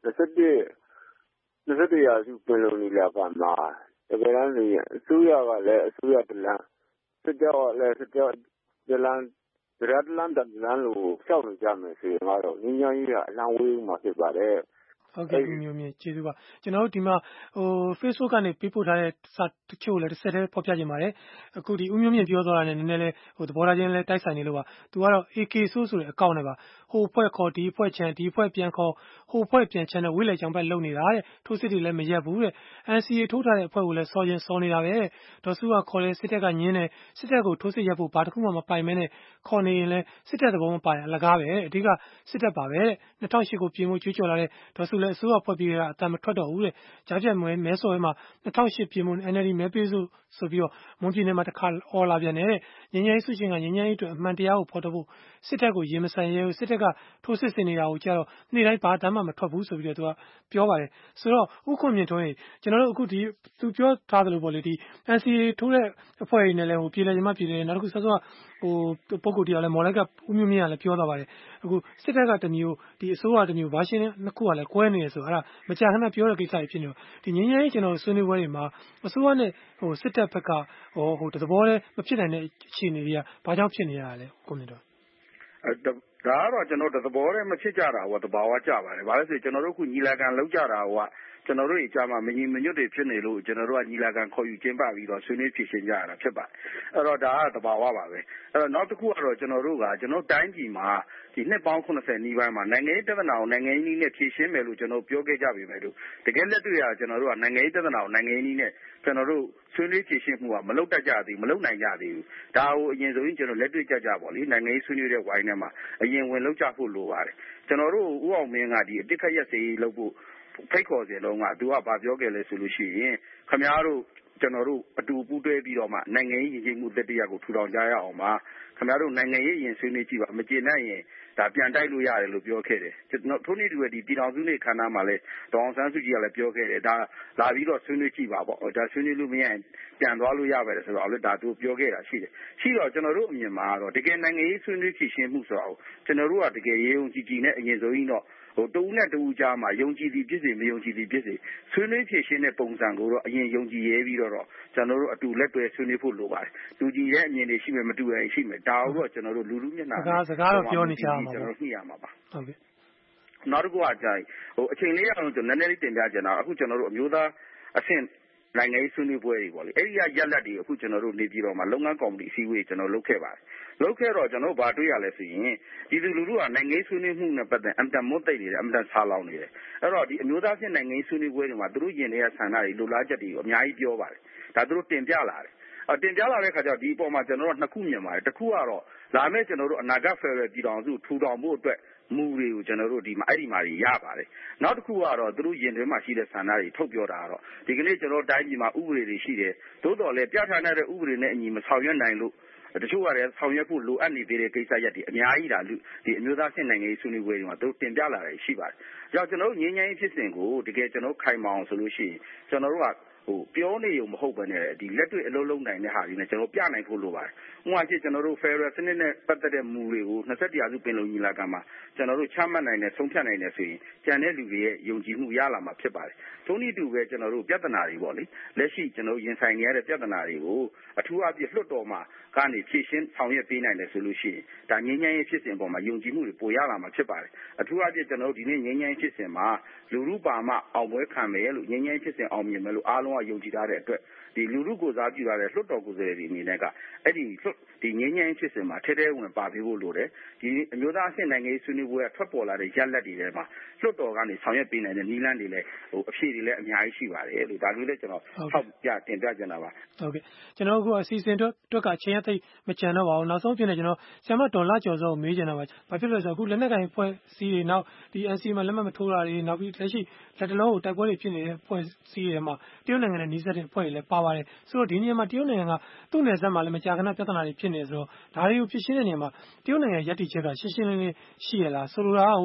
S18: 21ရာစုပင်လုံညီလာခံမှာတကယ်တမ်းဆိုရင်အစိုးရကလည်းအစိုးရတလန်းစစ်ကြောကလည်းစစ်ကြောတလန်းဒရတ်လန်တလန်းလို့ရှောက်နေကြမယ်ဆိုရင်တော့ငင်းငင်းကြီးကအလံဝေးမှာဖြစ်ပါတယ်
S13: ဟုတ်ကဲ့ဦးမျိုးမြင့်ကျေးဇူးပါကျွန်တော်တို့ဒီမှာFacebook ကနေပေးပို့ထားတဲ့စာတချို့လည်းတစ်ဆက်တည်းဖော်ပြခြင်းပါတယ်အခုဒီဦးမျိုးမြင့်ပြောသွားတာနဲ့နည်းနည်းလေးသဘောထားချင်းလည်းတိုက်ဆိုင်နေလို့ပါသူကတော့ AK ဆိုတဲ့အကောင့်နဲ့ပါဟိုအဖွဲ့ခေါ်ဒီအဖွဲ့ချန်ဒီအဖွဲ့ပြန်ခေါ်ဟိုအဖွဲ့ပြန်ချန်နဲ့ဝိလေချောင်ဘက်လုံနေတာတဲ့ထိုးစစ်တွေလည်းမရက်ဘူးတဲ့ NCA ထိုးထားတဲ့အဖွဲ့ကိုလည်းစော်ရင်စော်နေတာပဲဒေါ်စုကခေါ်လဲစစ်တပ်ကညင်းတယ်စစ်တပ်ကိုထိုးစစ်ရက်ဖို့ဘာတစ်ခုမှမပိုင်မဲနဲ့ခေါ်နေရင်လည်းစစ်တပ်သဘောမပိုင်အလကားပဲအဓိကစစ်တပ်ပါပဲ2008ကိုပြင်ဖို့ကြွေးကြော်လာတဲ့ဒေါ်စုလည်းအစိုးရဖွဲ့ပြီးတဲ့အတန်မထွက်တော့ဘူးတဲ့ကြားဖြတ်မဲဆော်ရဲမှာ2008ပြင်ဖို့ NLD မဲပေးစုဆိုပြီးတော့မွန်ပြည်နယ်မှာတစ်ခါအော်လာပြန်တယ်ငញ្ញရေးစုချင်းကငញ្ញရေးအတွက်အမှန်တရားကိုဖော်ထုတ်ဖို့စစ်တပ်ကိုရင်မဆိုင်ရဲဘူးစစ်တပ်ကထိုးစစ်ဆင်နေတာကိုကြတော့နေ့တိုင်းဘာတမ်းမှမထွက်ဘူးဆိုပြီးတော့သူကပြောပါတယ်ဆိုတော့ဥခွန်မြင့်ထွန်းကျွန်တော်တို့အခုဒီသူပြောထားသလိုပေါ့လေဒီ NCA ထိုးတဲ့အဖွဲ့တွေနဲ့လည်းပြည်လဲညီမပြည်လဲနောက်တစ်ခုဆက်စောပုံကိုယ်တရားလဲမော်လိုက်ကဦးမျိုးမြင့်ကလည်းပြောသွားပါတယ်အခုစစ်တပ်ကတမျိုးဒီအစိုးရတမျိုးဘာရှင်းနှစ်ခုကလည်းကွဲနေတယ်ဆိုတော့မကြာခဏပြောတဲ့ကိစ္စတွေဖြစ်နေတော့ဒီငင်းငယ်ကျွန်တော်ဆွေးနွေးပွဲတွေမှာအစိုးရနဲ့စစ်တပ်ဘက်ကသဘောတည်းမဖြစ်နိုင်တဲ့အခြေအနေတွေကဘာကြောင့်ဖြစ်နေရလဲကိုမြင့်တော့
S17: ဒါကတော့ကျွန်တော်သဘောတည်းမဖြစ်ကြတာဟိုသဘာဝကျပါတယ်ဘာလို့ဆိုကျွန်တော်တို့ခုညီလာခံလောက်ကြတာဟိုကကျွန်တော်တို့အကြမှာမညီမညွတ်တွေဖြစ်နေလို့ကျွန်တော်တို့ကညီလာခံခေါ်ယူကျင်းပပြီးတော့ဆွေးနွေးဖြေရှင်းကြရတာဖြစ်ပါတယ်အဲ့တော့ဒါကသဘာဝပါပဲအဲ့တော့နောက်တစ်ခုကတော့ကျွန်တော်တို့တိုင်းပြည်မှာဒီနှစ်ပေါင်း80နီးပိုင်းမှာနိုင်ငံရေးပြဿနာကိုနိုင်ငံရေးနည်းနဲ့ဖြေရှင်းမယ်လို့ကျွန်တော်ပြောခဲ့ကြပြီမယ်လို့တကယ်လက်တွေ့ရကျွန်တော်တို့ကနိုင်ငံရေးပြဿနာကိုနိုင်ငံရေးနည်းနဲ့ကျွန်တော်တို့ဆွေးနွေးဖြေရှင်းမှုကမလုပ်တတ်ကြသေးဘူးမလုပ်နိုင်ကြသေးဘူးဒါကိုအရင်ဆုံးကျွန်တော်လက်တွေ့ကြကြပေါ့လေနိုင်ငံရေးဆွေးနွေးတဲ့ဝိုင်းထဲမှာအရင်ဝင်လုပ်ကြဖို့လိုပါတယ်ကျွန်တော်တို့ဦးအောင်မင်းကဒီအတိတ်ခရက်စေးလုပ်ဖို့ဖိတ်ခေါ်စဉ်တုန်းကသူကဘာပြောခဲ့လဲဆိုလို့ရှိရင်ခမားတို့ကျွန်တော်တို့အတူပူးတွဲပြီးတော့မှနိုင်ငံရေးရည်ရည်မှုတတရားကိုထူထောင်ကြရအောင်ပါခမားတို့နိုင်ငံရေးရင်ဆွေးနွေးကြည့်ပါမကျေနပ်ရင်ဒါပြန်တိုက်လို့ရတယ်လို့ပြောခဲ့တယ်ထို့နည်းတူပဲဒီပြည်တော်စုနေခန္ဓာမှာလဲဒေါအောင်ဆန်းစုကြည်ကလည်းပြောခဲ့တယ်ဒါလာပြီးတော့ဆွေးနွေးကြည့်ပါပေါ့ဒါဆွေးနွေးလို့မရရင်ပြန်သွားလို့ရပါတယ်ဆိုတော့လည်းဒါသူပြောခဲ့တာရှိတယ်ရှိတော့ကျွန်တော်တို့အမြင်မှာတော့တကယ်နိုင်ငံရေးဆွေးနွေးဖြေရှင်းမှုဆိုတော့ကျွန်တော်တို့ကတကယ်ရေုံကြည်ကြည်နဲ့အရင်ဆုံးကြီးတော့တူနဲ့တူကြားမှာယုံကြည်သည်ဖြစ်စေမယုံကြည်သည်ဖြစ်စေဆွေးနွေးဖြေရှင်းတဲ့ပုံစံကိုတော့အရင်ယုံကြည်ရဲပြီးတော့ကျွန်တော်တို့အတူလက်တွဲဆွေးနွေးဖို့လိုပါတယ်တူကြည်ရဲ့အမြင်တွေရှိမယ်မတူရဲ့ရှိမယ်ဒါတော့ကျွန်တော်တို့လူလူမျက်နှာ
S13: စကားတော့ပြောနေကြမှာ
S17: ကျွန်တော်ညှိရမှာပါ
S13: ဟုတ်ကဲ့
S17: နောက်တစ်ခုကကြာအချိန်လေးအောင်ကျွန်တော်နည်းနည်းလေးတင်ပြချင်တာအခုကျွန်တော်တို့အမျိုးသားအဆင့်နိုင်ငံရေးဆွေးနွေးပွဲတွေပေါ့လေအဲ့ဒီကရက်လက်တွေအခုကျွန်တော်တို့နေပြည်တော်မှာလုပ်ငန်းကော်မတီအစည်းအဝေးကျွန်တော်လုပ်ခဲ့ပါတယ်လုပ်ခဲ့တော့ကျွန်တော်ဘာတွေ့ရလဲဆိုရင်ဒီလူကနိုင်ငံရေးဆွေးနွေးမှုနဲ့ပတ်သက်အမ်တန်မွတ်သိနေတယ်အမ်တန်ဆာလောင်နေတယ်အဲ့တော့ဒီအမျိုးသားဖြစ်နိုင်ငံရေးဆွေးနွေးပွဲတွေမှာသူတို့ယင်နေတဲ့ဆန္ဒတွေလိုလားချက်တွေအများကြီးပြောပါတယ်ဒါသူတို့တင်ပြလာတယ်တင်ပြလာတဲ့ခါကျတော့ဒီအပေါ်မှာကျွန်တော်တို့နှစ်ခုမြင်ပါတယ်တစ်ခုကတော့လာမယ့်ကျွန်တော်တို့အနာဂတ်ဖယ်ရယ်ပြည်တော်စုထူထောင်ဖို့အတွက်မူတွေကိုကျွန်တော်တို့ဒီမှာအဲ့ဒီမှာရပါတယ်နောက်တစ်ခုကတော့သူတို့ယင်တွင်မှာရှိတဲ့ဆန္ဒတွေထုတ်ပြောတာကတော့ဒီကနေ့ကျွန်တော်တိုင်းပြည်မှာဥပဒေတွေရှိတယ်သို့တော်လည်းပြဋ္ဌာန်းတဲ့ဥပဒေနဲ့အညီမဆောင်ရွက်နိုင်လို့တချို့ကလည်းဆောင်ရွက်ဖို့လိုအပ်နေသေးတဲ့ကိစ္စရပ်တွေအများကြီးဒါဒီအမျိုးသားစစ်နိုင်ငံရေးဆွေးနွေးပွဲတွေမှာသူတင်ပြလာတယ်ရှိပါတယ်။ကြောင့်ကျွန်တော်တို့ငြိမ်းချမ်းရေးဖြစ်စဉ်ကိုတကယ်ကျွန်တော်ခိုင်မာအောင်ဆိုလို့ရှိရင်ကျွန်တော်တို့ကပြောနေုံမဟုတ်ဘဲနဲ့ဒီလက်တွေ့အလုံးလုံးနိုင်တဲ့ဟာတွေနဲ့ကျွန်တော်ပြနိုင်ဖို့လိုပါတယ်။ဥပမာဖြစ်ကျွန်တော်တို့ Federal စနစ်နဲ့ပတ်သက်တဲ့မူတွေကို21ရာစုပင်လုံညီလာခံမှာကျွန်တော်တို့ချမှတ်နိုင်တဲ့ဆုံးဖြတ်နိုင်တဲ့ဆိုရင်ကျန်တဲ့လူတွေရဲ့ယုံကြည်မှုရလာမှာဖြစ်ပါတယ်။ထို့နည်းတူပဲကျွန်တော်တို့ပြဿနာတွေပေါ့လေလက်ရှိကျွန်တော်ရင်ဆိုင်နေရတဲ့ပြဿနာတွေကိုအထူးအဖြင့်လွှတ်တော်မှာကနေဖြည့်ရှင်းဆောင်ရွက်ပေးနိုင်တယ်ဆိုလို့ရှိရင်ဒါငြိမ်းချမ်းရေးဖြစ်စဉ်ပေါ်မှာယုံကြည်မှုတွေပိုရလာမှာဖြစ်ပါတယ်။အထူးအဖြင့်ကျွန်တော်တို့ဒီနေ့ငြိမ်းချမ်းရေးဖြစ်စဉ်မှာလူလူပါမှအောင်ပွဲခံမယ်လို့ငြိမ်းချမ်းရေးဖြစ်စဉ်အောင်မြင်မယ်လို့အားလုံးကယုံကြည်ထားတဲ့အတွက်ဒီလူလူကိုစားပြုထားတဲ့လွှတ်တော်ကိုယ်စားလှယ်တွေအနေနဲ့ကအဲ့ဒီငြိမ်းချမ်းရေးဖြစ်စဉ်မှာထဲထဲဝင်ပါပေးဖို့လိုတယ်ဒီအမျိုးသားအဆင့်နိုင်ငံရေးဆွေးနွေးပွဲကထွက်ပေါ်လာတဲ့ရလဒ်တွေထဲမှာလွှတ်တော်ကနေဆောင်ရွက်ပေးနိုင်တဲ့နည်းလမ်းတွေလည်းအဖြေတွေလည်းအများကြီးရှိပါတယ်လို့ဒါမျိုးလည်းကျွန်တော်ထောက်ပြတင်ပြချင်တာပါ
S13: ဟုတ်ကဲ့ကျွန်တော်အခုအစီအစဉ်အတွက်ကအချိန်ရသိမကြံတော့ပါဘူးနောက်ဆုံးဖြစ်နေကျွန်တော်ဆရာမဒေါ်လာကျော်စောကိုမေးချင်တာပါဘာဖြစ်လို့လဲဆိုတော့အခုလက်နက်ကိုင်ဖွဲ့စည်းတွေနောက်ဒီ NC မှာလက်မှတ်မထိုးတာတွေနောက်ပြီးလက်ရှိလက်တလုံးကိုတိုက်ပွဲတွေဖြစ်နေတဲ့ဖွဲ့စည်းတွေမှာတရုတ်နိုင်ငံနဲ့နှီးစပ်တဲ့ဖွဲ့တွေလည်းပါပါတယ်ဆိုတော့ဒီနေရာမှာတရုတ်နိုင်ငံကသူ့နယ်စပ်မှာလည်းမကြာခဏပြဿနာတွေဖြစ်နေဆိုတော့ဒါတွေကိုဖြစ်ရှင်းတဲ့နေရာမှာတရုတ်နိုင်ငံရပ်တည်ချက်ကရှင်းရှင်းလင်းလင်းရှိရလားဆိုလိုတာက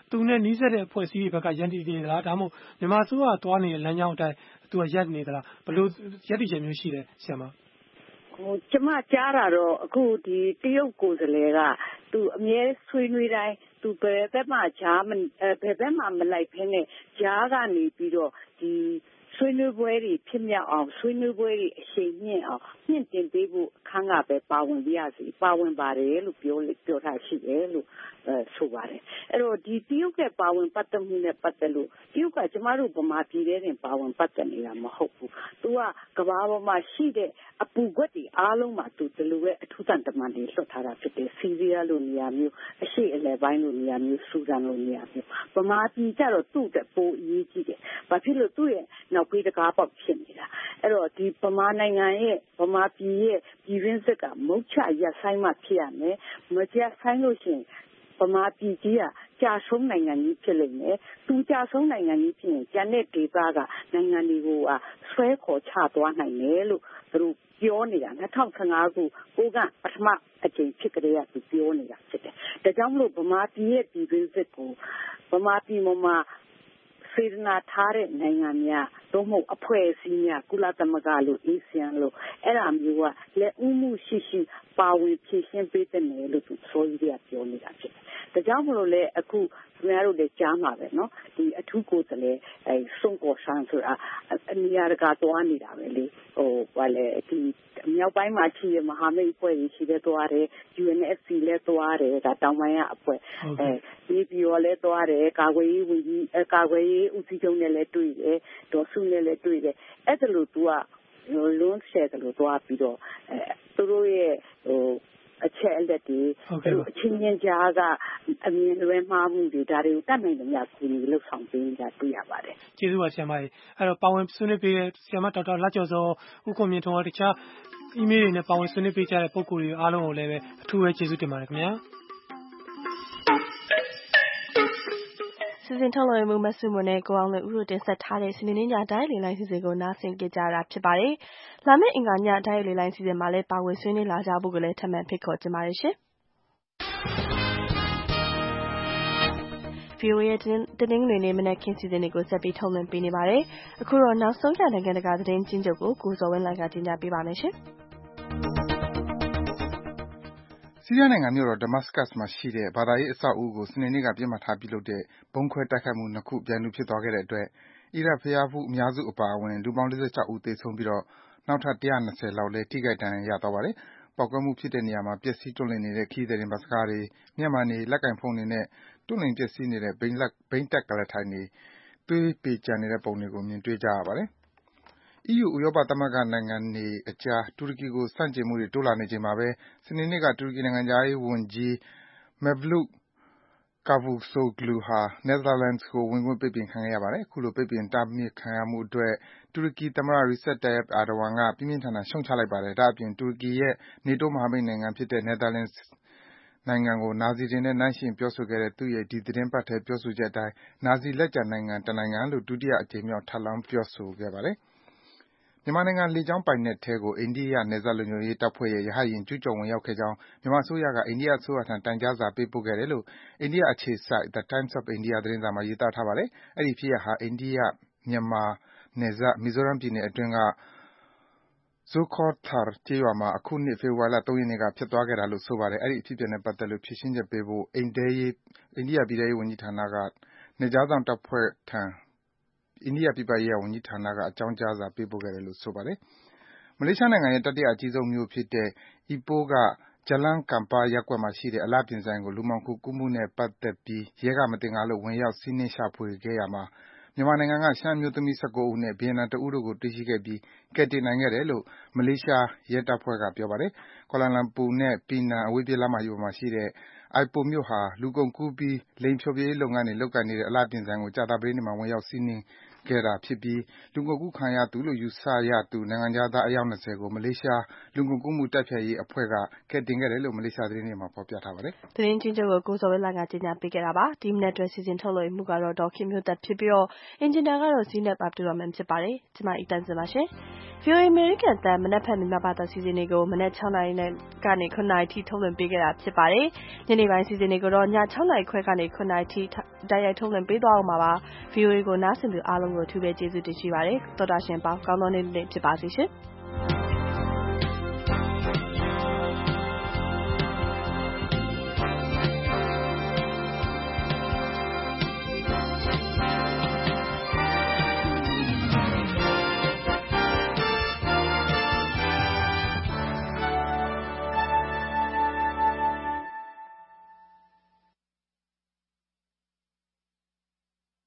S13: သူနဲ့နီးစပ်တဲ့အဖွဲ့အစည်းတွေဘက်ကရပ်တည်နေသလားဒါမှမဟုတ်မြန်မာအစိုးရသွားနေတဲ့လမ်းကြောင်းအတိုင်းသူကရပ်နေသလားဘယ်လိုရပ်တည်ချက်မျိုးရှိလဲဆရာမ
S14: ကျမကြားတာတော့အခုဒီတရုတ်ကိုယ်စားလှယ်ကသူအမြဲဆွေးနွေးတိုင်းသူဘယ်ဘက်မှမလိုက်ဖ ೇನೆ ကြားကနေပြီးတော့ဒီဆွေးနွေးပွဲတွေဖြစ်မြောက်အောင်ဆွေးနွေးပွဲတွေအရှိန်မြင့်အောင်မြင့်တင်ပေးဖို့အခန်းကပဲပါဝင်ပြရစီပါဝင်ပါတယ်လို့ပြောထားရှိတယ်လို့ဆိုပါတယ်အဲ့တော့ဒီတရုတ်ရဲ့ပါဝင်ပတ်သက်မှုနဲ့ပတ်သက်လို့တရုတ်ကကျမတို့ဗမာပြည်ထဲတင်ပါဝင်ပတ်သက်နေတာမဟုတ်ဘူးသူကကမ္ဘာပေါ်မှာရှိတဲ့အပူကွက်တွေအားလုံးမှာသူဒီလိုပဲအထူးတန်တမန်တွေလွှတ်ထားတာဖြစ်တယ်စီးရီးယားလိုနေရာမျိုးအရှေ့အလယ်ပိုင်းလိုနေရာမျိုးဆူဒန်လိုနေရာမျိုးဗမာပြည်ကျတော့သူ့တဲ့ပိုအရေးကြီးတယ်ဘာဖြစ်လို့သူ့ရဲ့နောက်ပြီးတကားပေါက်ဖြစ်နေတာအဲ့တော့ဒီဗမာနိုင်ငံရဲ့ဗမာပြည်ရဲ့ပြည်ရင်းစစ်ကမုတ်ချရပ်ဆိုင်မှဖြစ်ရမယ်မကျဆိုင်လို့ရှိရင်ဗမာပြည်ကြီးကကြာဆုံးနိုင်ငံကြီးဖြစ်လိမ့်မယ်သူကြာဆုံးနိုင်ငံကြီးဖြစ်ရင်ကျန်တဲ့ဒေသကနိုင်ငံတွေကိုဆွဲခေါ်ချသွားနိုင်တယ်လို့သူတို့ပြောနေတာ2015ခုကိုကပထမအကြိမ်ဖြစ်ကြတဲ့သူပြောနေတာဖြစ်တယ်ဒါကြောင့်မလို့ဗမာပြည်ရဲ့ပြည်ရင်းစစ်ကိုဗမာပြည်မှာစေတနာထားတဲ့နိုင်ငံများသို့မဟုတ်အဖွဲ့အစည်းများကုလသမဂ္ဂလို့အေဆီယံလို့အဲ့ဒါမျိုးကလက်ဦးမှုရှိပါဝင်ဖြည့်ရှင်းပေးတဲ့နယ်လို့သူဆိုရည်ပြောနေတာဖြစ်တယ်။ဒါကြောင့်မလို့လေအခုခင်ဗျားတို့လည်းကြားမှာပဲเนาะဒီအထူးကိုယ်စားလှယ်စွန့်ကော်ဆန်းဆိုတာအနေရာတကာသွားနေတာပဲလေဘာလဲဒီမြောက်ပိုင်းမှာရှိတဲ့မဟာမိတ်အဖွဲ့ကြီးရှိတဲ့သွားတယ် UNSC လည်းသွားတယ်ဒါတောင်ပိုင်းကအဖွဲ့ဒီပြည်ရောလည်းသွားတယ်ကာကွယ်ရေးဦးစီးချုပ်နဲ့လည်းတွေ့တယ်ဒေါ်စုနဲ့လည်းတွေ့တယ်အဲ့ဒါလို့သူကလွန်ဆယ်တယ်လို့သွားပြီးတော့သူတို့ရဲ့အချက်အလက်တွေအချင်းချင်းကြားကအမြင်လွဲမှားမှုတွေဒါတွေကိုတတ်နိုင်တယ်များကူညီလှုပ်ဆောင်ပေးနေတာတွေ့ရပါတယ်
S13: ကျေးဇူးပါဆရာမကြီးအဲ့တော့ပါဝင်ဆွေးနွေးပေးတဲ့ဆရာမဒေါက်တာလှကျော်စောဦးခွန်မြင့်ထွန်းတခြားအီးမေးလ်တွေနဲ့ပါဝင်ဆွေးနွေးပေးကြတဲ့ပုဂ္ဂိုလ်တွေအားလုံးကိုလည်းအထူးပဲကျေးဇူးတင်ပါတယ်ခင်ဗျာ
S2: စီစဉ်ထုတ်လွှင့်မှုမဆုမွန်နဲ့ကိုအောင်လွင်ဦးတို့တင်ဆက်ထားတဲ့စနေနေ့ညတိုင်းလေလိုင်းစီစဉ်ကိုနားဆင်ကြကြတာဖြစ်ပါတယ်။လာမယ့်အင်္ဂါညတိုင်းလေလိုင်းစီစဉ်မှာလည်းပါဝင်ဆွေးနွေးလာကြဖို့ကိုလည်းထပ်မံဖိတ်ခေါ်ချင်ပါတယ်ရှင်။ VOA ရဲ့တင်းငွေနေ့မနက်ခင်းစီစဉ်တွေကိုဆက်ပြီးထုတ်လွှင့်ပေးနေပါတယ်။အခုတော့နောက်ဆုံးရနိုင်ငံတကာသတင်းချင်းချုပ်ကိုကိုဇော်ဝင်းလိုင်ကတင်ပြပေးပါမယ်ရှင်။
S3: ဆီးရီးယားနိုင်ငံမြို့တော်ဒမတ်စကတ်မှာရှိတဲ့ဘာသာရေးအဆောက်အဦကိုစနေနေ့ကပစ်မှတ်ထားပြုလုပ်တဲ့ဗုံးခွဲတိုက်ခိုက်မှု2ခုပြိုင်တူဖြစ်သွားခဲ့တဲ့အတွက်အီရတ်ဘုရားဖူးအများစုအပါအဝင်လူပေါင်း46ဦးသေဆုံးပြီးတော့နောက်ထပ်120လောက်လည်းထိခိုက်ဒဏ်ရာရသွားပါတယ်။ပေါက်ကွဲမှုဖြစ်တဲ့နေရာမှာပျက်စီးတွန်းလှန်နေတဲ့ခရီးသည်တင်ဘတ်စ်ကားတွေ၊မျက်မှန်တွေ၊လက်ကိုင်ဖုန်းတွေနဲ့တွန်းလှန်ပျက်စီးနေတဲ့ဘီးတပ်ကုလားထိုင်တွေသွေးပေကျန်နေတဲ့ပုံတွေကိုမြင်တွေ့ကြရပါတယ်။ EU ဥရောပသမဂ္ဂနိုင်ငံတွေအကြားတူရကီကိုဆန့်ကျင်မှုတွေတိုးလာနေချိန်မှာပဲစနေနေ့ကတူရကီနိုင်ငံခြားရေးဝန်ကြီး Mevlut Cavusoglu ဟာ Netherlands ကိုဝင်ခွင့်ပိတ်ပင်ခံခဲ့ရပါတယ်။အခုလိုပိတ်ပင်တားမြစ်ခံရမှုအတွက်တူရကီသမ္မတ Recep Tayyip Erdogan ကပြင်းပြင်းထန်ထန်ရှုတ်ချလိုက်ပါတယ်။ဒါ့အပြင်တူရကီရဲ့နေတိုးမဟာမိတ်နိုင်ငံဖြစ်တဲ့ Netherlands နိုင်ငံကိုနာဇီတွေနဲ့နှိုင်းယှဉ်ပြောဆိုခဲ့တဲ့သူ့ရဲ့ဒီသီတင်းပတ်ထဲပြောဆိုချက်အတိုင်းနာဇီလက်ကျန်နိုင်ငံတနိုင်ငံလို့ဒုတိယအကြိမ်မြောက်ထပ်လောင်းပြောဆိုခဲ့ပါတယ်။မြန်မာနိုင်ငံလေကြောင်းပိုင်နက်ထဲကိုအိန္ဒိယနယ်စပ်လုံခြုံရေးတပ်ဖွဲ့ရဲ့ရဟတ်ယာဉ်ကျူးကျော်ဝင်ရောက်ခဲ့ကြောင်းမြန်မာအစိုးရကအိန္ဒိယအစိုးရထံတိုင်ကြားစာပေးပို့ခဲ့တယ်လို့အိန္ဒိယအခြေစိုက် The Times of India သတင်းစာမှာရေးသားထားပါတယ်။အဲဒီဖြစ်ရပ်ဟာအိန္ဒိယ-မြန်မာနယ်စပ်မီဇိုရမ်ပြည်နယ်အတွင်းက Zokhawthar ကျေးရွာမှာအခုနှစ်ဖေဖော်ဝါရီလ3ရက်နေ့ကဖြစ်သွားခဲ့တာလို့ဆိုပါတယ်။အဲဒီအဖြစ်အပျက်နဲ့ပတ်သက်လို့ဖြေရှင်းချက်ပေးဖို့အိန္ဒိယပြည်ထဲရေးဝန်ကြီးဌာနကနယ်ခြားစောင့်တပ်ဖွဲ့ထံအိန္ဒိယပြည်ပရေးရာဝန်ကြီးဌာနကအကြောင်းကြားစာပေးပို့ခဲ့တယ်လို့ဆိုပါတယ်။မလေးရှားနိုင်ငံရဲ့တတိယအကြီးဆုံးမြို့ဖြစ်တဲ့ Ipoh က Jalan Kampar ရပ်ကွက်မှာရှိတဲ့အလှပြင်ဆိုင်ကိုလူမှောင်ခိုကူးမှုနဲ့ပတ်သက်ပြီးရဲကမသင်္ကာလို့ဝင်ရောက်စီးနင်းရှာဖွေခဲ့ရာမှာမြန်မာနိုင်ငံကရှမ်းအမျိုးသမီး19ဦးနဲ့ဗီယက်နမ်တဦးတို့ကိုတွေ့ရှိခဲ့ပြီးကယ်တင်နိုင်ခဲ့တယ်လို့မလေးရှားရဲတပ်ဖွဲ့ကပြောပါတယ်။ကွာလာလမ်ပူနဲ့ပီနန်အဝေးပြေးလမ်းမကြီးပေါ်မှာရှိတဲ့ Ipoh မြို့ဟာလူကုန်ကူးပြီးလိင်ဖျော်ဖြေရေးလုပ်ငန်းတွေလုပ်ကိုင်နေတဲ့အလှပြင်ဆိုင်ကိုကြာသပတေးနေ့မှာဝင်ရောက်စီးနင်းခဲ့တာဖြစ်ပြီးလူကုန်ကူးခံရသူလို့ယူဆရသူနိုင်ငံခြားသားအယောက်20ကိုမလေးရှားလူကုန်ကူးမှုတိုက်ဖျက်ရေးအဖွဲ့ကကယ်တင်ခဲ့တယ်လို့မလေးရှားသတင်းတွေမှာဖော်ပြထားပါတယ်
S2: ။သတင်းချင်းချုပ်ကိုကိုဇော်ဝင်းလာကကြေညာပေးခဲ့တာပါ။ဒီမနက်အတွက်စီစဉ်ထုတ်လွှင့်မှုကတော့ဒေါ်ခင်မျိုးသက်ဖြစ်ပြီးတော့အင်ဂျင်နီယာကတော့ဇီနပ်အဗ္ဗဒူရမန်ဖြစ်ပါတယ်။ကျွန်မအီတန်စင်ပါရှင်။ VOA American တန်မနက်ဖြန်မြန်မာဘာသာစီစဉ်တွေကိုမနက်6 နာရီကနေ9 နာရီထိထုတ်လွှင့်ပေးခဲ့တာဖြစ်ပါတယ်။ညနေပိုင်းစီစဉ်တွေကိုတော့ည6 နာရီခွဲကနေ9 နာရီထိတိုက်ရိုက်ထုတ်လွှင့်ပေးသွားအောင်ပါပါ။ VOA ကိုနားဆင်သူအားလုံးကိုအထူးပဲကျေးဇူးတင်ရှိပါတယ်။သောတာရှင်ပေါင်းကောင်းသောနေ့ဖြစ်ပါစေရှင်။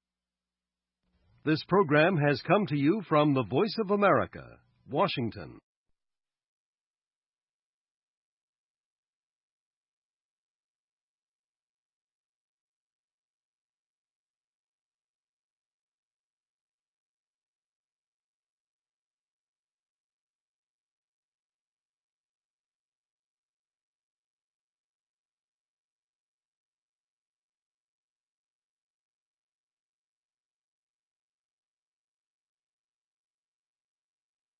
S1: This program has come to you from the Voice of America, Washington.